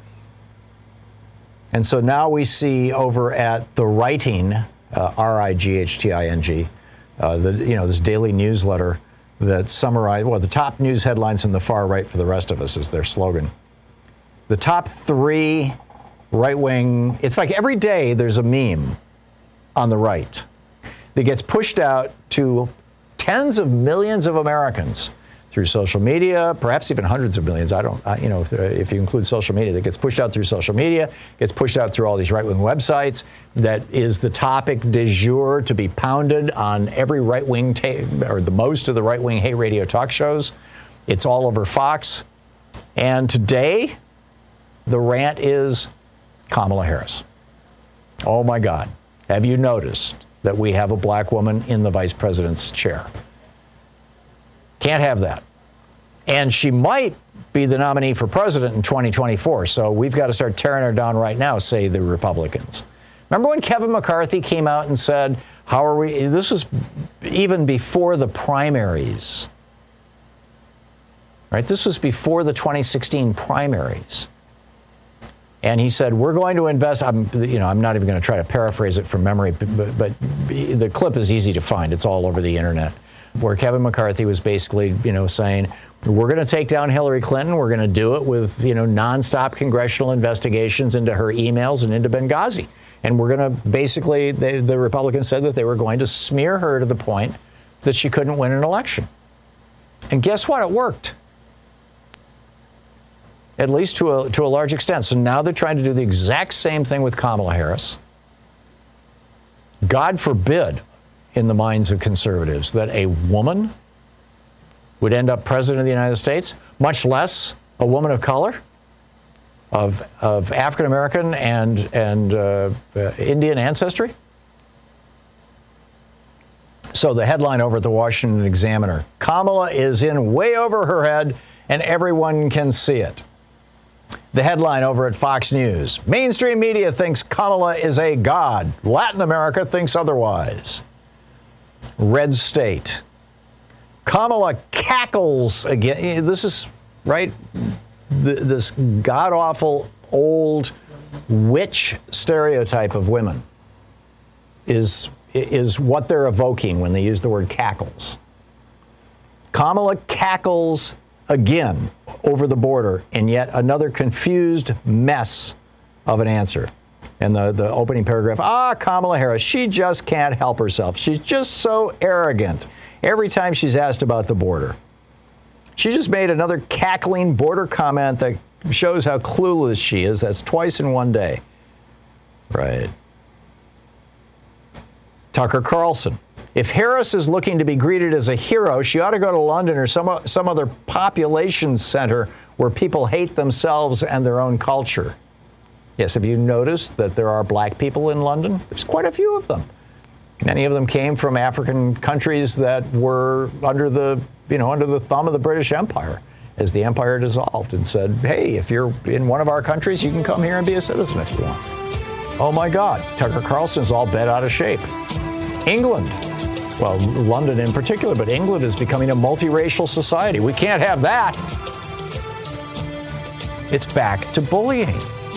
Speaker 1: And so now we see over at The Writing, RIGHTING, this daily newsletter that summarizes, the top news headlines from the far right for the rest of us is their slogan. The top 3 right-wing, it's like every day there's a meme on the right that gets pushed out to tens of millions of Americans through social media, perhaps even hundreds of millions. If you include social media, that gets pushed out through social media, gets pushed out through all these right-wing websites. That is the topic du jour to be pounded on every right-wing or the most of the right-wing hate radio talk shows. It's all over Fox. And today, the rant is Kamala Harris. Oh my God. Have you noticed that we have a black woman in the vice president's chair? Can't have that. And she might be the nominee for president in 2024. So we've got to start tearing her down right now, say the Republicans. Remember when Kevin McCarthy came out and said, how are we? This was even before the primaries. Right? This was before the 2016 primaries. And he said, we're going to invest. I'm not even going to try to paraphrase it from memory, but the clip is easy to find. It's all over the internet, where Kevin McCarthy was basically, saying, we're going to take down Hillary Clinton. We're going to do it with, nonstop congressional investigations into her emails and into Benghazi. And we're going to basically, the Republicans said that they were going to smear her to the point that she couldn't win an election. And guess what? It worked. At least to a large extent. So now they're trying to do the exact same thing with Kamala Harris. God forbid, in the minds of conservatives, that a woman would end up president of the United States, much less a woman of color, of African American and Indian ancestry. So the headline over at the Washington Examiner: Kamala is in way over her head, and everyone can see it. The headline over at Fox News: mainstream media thinks Kamala is a god. Latin America thinks otherwise. Red State: Kamala cackles again. This is, right, this god-awful old witch stereotype of women is what they're evoking when they use the word cackles. Kamala cackles again over the border in yet another confused mess of an answer. And the opening paragraph, Kamala Harris, she just can't help herself. She's just so arrogant every time she's asked about the border. She just made another cackling border comment that shows how clueless she is. That's twice in one day. Right. Tucker Carlson: if Harris is looking to be greeted as a hero, she ought to go to London or some other population center where people hate themselves and their own culture. Yes, have you noticed that there are black people in London? There's quite a few of them. Many of them came from African countries that were under the thumb of the British Empire as the empire dissolved, and said, hey, if you're in one of our countries, you can come here and be a citizen if you want. Oh my God, Tucker Carlson's all bent out of shape. England. Well, London in particular, but England is becoming a multiracial society. We can't have that. It's back to bullying.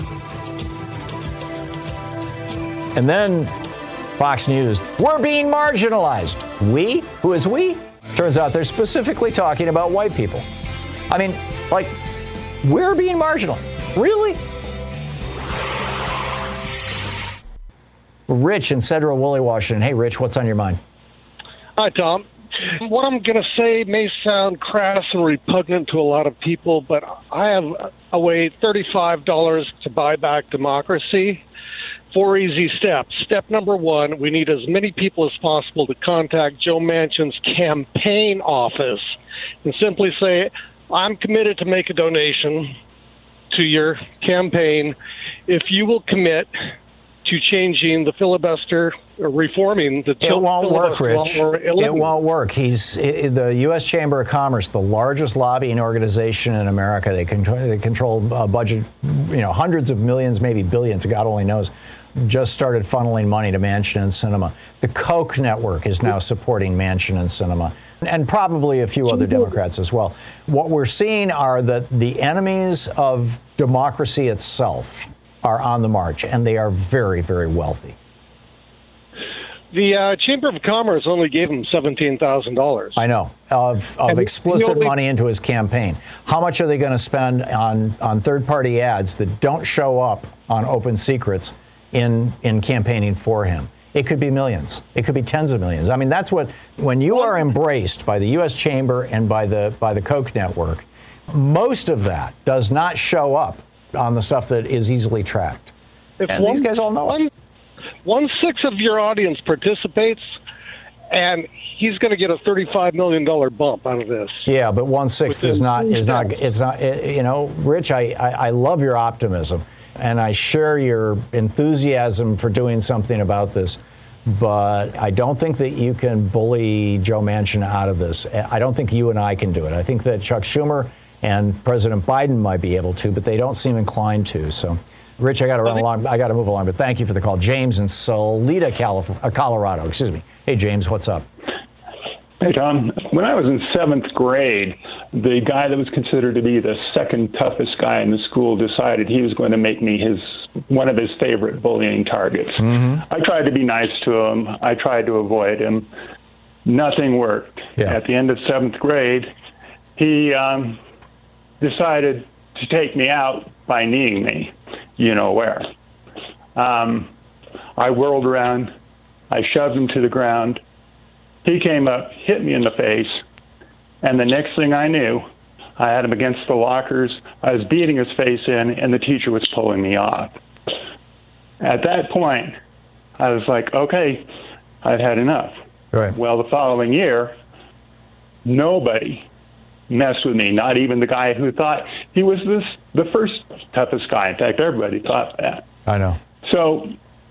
Speaker 1: And then Fox News: we're being marginalized. We? Who is we? Turns out they're specifically talking about white people. I mean, like, we're being marginal. Really? Rich in Central Woolley, Washington. Hey, Rich, what's on your mind?
Speaker 16: Hi, Tom. What I'm going to say may sound crass and repugnant to a lot of people, but I have away $35 to buy back democracy. 4 easy steps. Step number 1, we need as many people as possible to contact Joe Manchin's campaign office and simply say, I'm committed to make a donation to your campaign if you will commit to changing the filibuster, or reforming the
Speaker 1: It won't work, Rich. It won't work. The U.S. Chamber of Commerce, the largest lobbying organization in America. They control a budget, hundreds of millions, maybe billions, God only knows, just started funneling money to Manchin and Sinema. The Koch network is now supporting Manchin and Sinema, and probably a few other Democrats as well. What we're seeing are that the enemies of democracy itself are on the march, and they are very, very wealthy.
Speaker 16: The Chamber of Commerce only gave him $17,000.
Speaker 1: I know, of explicit money into his campaign. How much are they going to spend on third-party ads that don't show up on Open Secrets in campaigning for him? It could be millions. It could be tens of millions. I mean, that's what, when you are embraced by the U.S. Chamber and by the Koch network, most of that does not show up on the stuff that is easily tracked. And these guys all know it.
Speaker 16: 1/6 of your audience participates, and he's going to get a $35 million bump out of this.
Speaker 1: Yeah, but 1/6 is not, you know, Rich, I love your optimism, and I share your enthusiasm for doing something about this, but I don't think that you can bully Joe Manchin out of this. I don't think you and I can do it. I think that Chuck Schumer and President Biden might be able to, but they don't seem inclined to. So, Rich, I got to run along. I got to move along, but thank you for the call. James in Salida, Colorado. Excuse me. Hey, James, what's up?
Speaker 17: Hey, Tom. When I was in 7th grade, the guy that was considered to be the second toughest guy in the school decided he was going to make me one of his favorite bullying targets. I tried to be nice to him. I tried to avoid him. Nothing worked. Yeah. At the end of 7th grade, he decided to take me out by kneeing me, you know where. I whirled around. I shoved him to the ground. He came up, hit me in the face, and the next thing I knew, I had him against the lockers. I was beating his face in, and the teacher was pulling me off. At that point, I was like, okay, I've had enough.
Speaker 1: Right.
Speaker 17: Well, the following year, nobody messed with me, not even the guy who thought he was the first toughest guy. In fact, everybody thought that.
Speaker 1: I know.
Speaker 17: So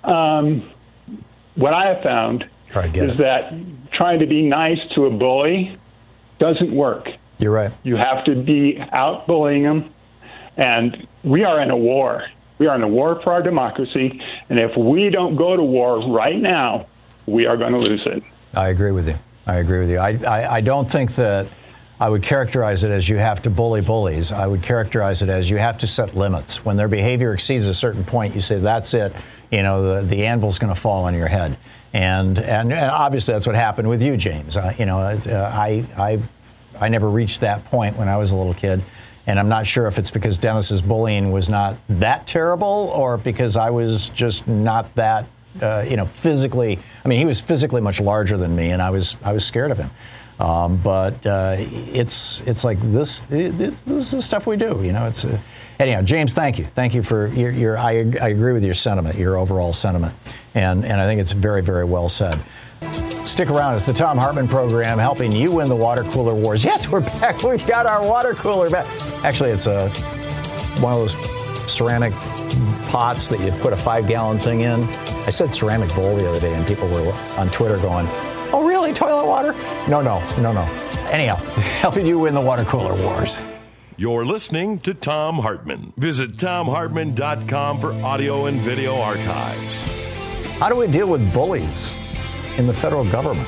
Speaker 17: what I have found is that trying to be nice to a bully doesn't work.
Speaker 1: You're right.
Speaker 17: You have to be out bullying them, and we are in a war. We are in a war for our democracy, and if we don't go to war right now, we are going to lose it.
Speaker 1: I agree with you. I don't think that I would characterize it as you have to bully bullies. I would characterize it as you have to set limits. When their behavior exceeds a certain point, you say, that's it. You know, the anvil's going to fall on your head. And obviously that's what happened with you, James. I never reached that point when I was a little kid. And I'm not sure if it's because Dennis's bullying was not that terrible or because I was just not that, physically. I mean, he was physically much larger than me, and I was scared of him. But it's like this is the stuff we do. You know, it's anyhow. James, thank you. Thank you for your. I agree with your sentiment, your overall sentiment, and I think it's very, very well said. Stick around. It's the Thom Hartmann program helping you win the water cooler wars. Yes, we're back. We've got our water cooler back. Actually, it's one of those ceramic pots that you put a 5-gallon thing in. I said ceramic bowl the other day, and people were on Twitter going, "Oh, really? Toilet water?" No. Anyhow, helping you win the water cooler wars.
Speaker 3: You're listening to Thom Hartmann. Visit ThomHartmann.com for audio and video archives.
Speaker 1: How do we deal with bullies in the federal government?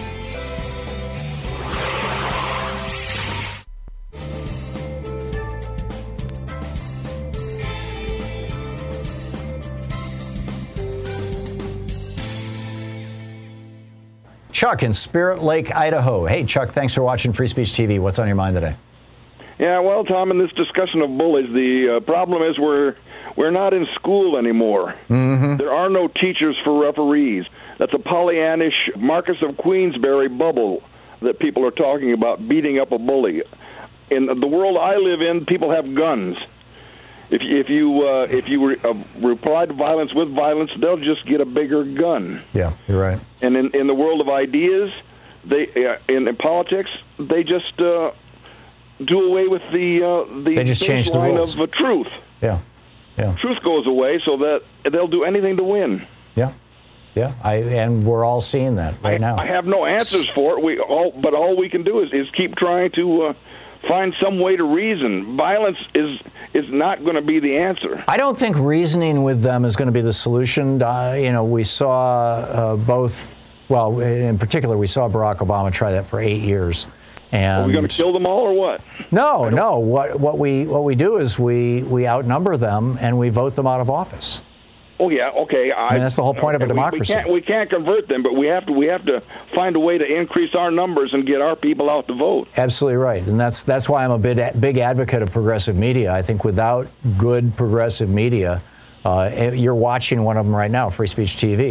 Speaker 1: Chuck in Spirit Lake, Idaho. Hey, Chuck, thanks for watching Free Speech TV. What's on your mind today?
Speaker 18: Yeah, well, Tom, in this discussion of bullies, the problem is we're not in school anymore. Mm-hmm. There are no teachers for referees. That's a Pollyannish Marcus of Queensberry bubble that people are talking about, beating up a bully. In the world I live in, people have guns. If you reply to violence with violence, they'll just get a bigger gun.
Speaker 1: Yeah, you're right.
Speaker 18: And in the world of ideas, in politics, they just do away with the
Speaker 1: they just change the rules
Speaker 18: of truth.
Speaker 1: Yeah.
Speaker 18: Truth goes away, so that they'll do anything to win.
Speaker 1: Yeah. And we're all seeing that right now.
Speaker 18: I have no answers for it. But all we can do is keep trying to find some way to reason. Violence is not going to be the answer.
Speaker 1: I don't think reasoning with them is going to be the solution. We saw in particular, we saw Barack Obama try that for 8 years. And
Speaker 18: are we going to kill them all or what?
Speaker 1: No. What we do is we outnumber them and we vote them out of office.
Speaker 18: Oh yeah, okay.
Speaker 1: I mean, that's the whole point of a democracy.
Speaker 18: We can't convert them, but we have to find a way to increase our numbers and get our people out to vote.
Speaker 1: Absolutely right, and that's why I'm a big advocate of progressive media. I think without good progressive media, you're watching one of them right now, Free Speech TV.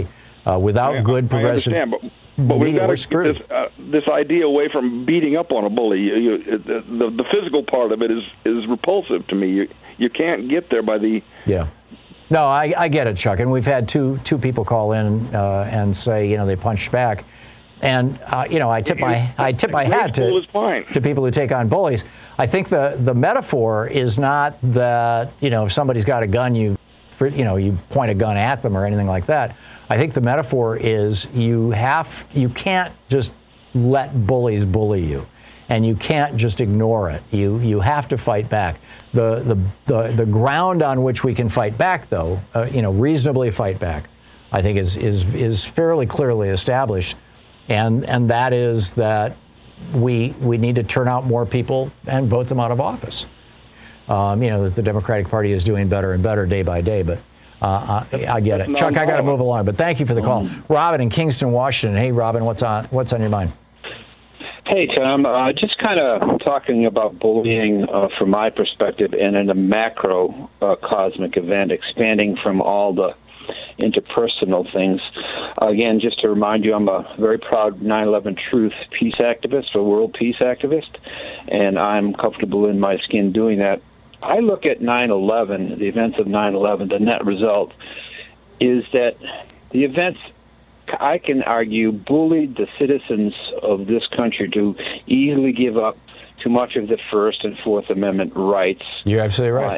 Speaker 1: Without good progressive.
Speaker 18: I understand, but we've got to get this idea away from beating up on a bully. The physical part of it is repulsive to me. You can't get there by the.
Speaker 1: Yeah. No, I get it, Chuck. And we've had two people call in and say, they punched back. And, I tip my hat to people who take on bullies. I think the metaphor is not that, if somebody's got a gun, you point a gun at them or anything like that. I think the metaphor is you can't just let bullies bully you, and you can't just ignore it. You have to fight back. The ground on which we can fight back, though, reasonably fight back, I think is fairly clearly established, and that is that we need to turn out more people and vote them out of office. That the Democratic Party is doing better and better day by day, but I get it. Chuck, I got to move along, but thank you for the call. Robin in Kingston, Washington. Hey, Robin, what's on your mind?
Speaker 19: Hey, Tom. Just kind of talking about bullying from my perspective and in a macro cosmic event, expanding from all the interpersonal things. Again, just to remind you, I'm a very proud 9/11 Truth peace activist, a world peace activist, and I'm comfortable in my skin doing that. I look at 9/11, the events of 9/11, the net result is that the events, I can argue, bullied the citizens of this country to easily give up too much of the First and Fourth Amendment rights.
Speaker 1: You're absolutely right.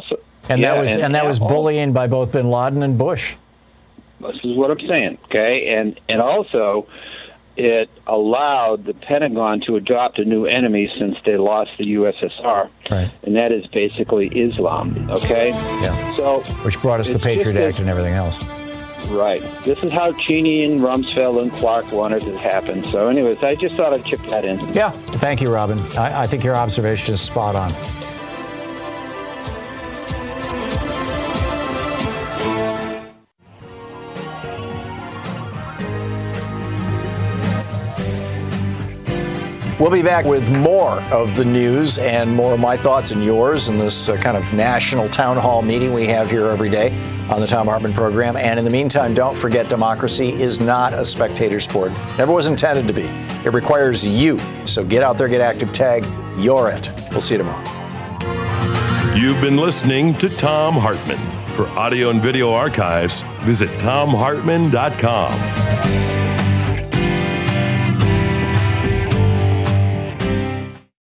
Speaker 19: That
Speaker 1: was bullying by both Bin Laden and Bush.
Speaker 19: This is what I'm saying, okay? And also, it allowed the Pentagon to adopt a new enemy since they lost the USSR,
Speaker 1: right?
Speaker 19: And that is basically Islam, okay?
Speaker 1: Yeah.
Speaker 19: So,
Speaker 1: which brought us the Patriot Act and everything else.
Speaker 19: Right. This is how Cheney and Rumsfeld and Clark wanted it to happen. So, anyways, I just thought I'd chip that in.
Speaker 1: Yeah. Thank you, Robin. I think your observation is spot on. We'll be back with more of the news and more of my thoughts and yours in this kind of national town hall meeting we have here every day on the Thom Hartmann program. And in the meantime, don't forget, democracy is not a spectator sport. Never was intended to be. It requires you. So get out there, get active, tag, you're it. We'll see you tomorrow.
Speaker 3: You've been listening to Thom Hartmann. For audio and video archives, visit thomhartmann.com.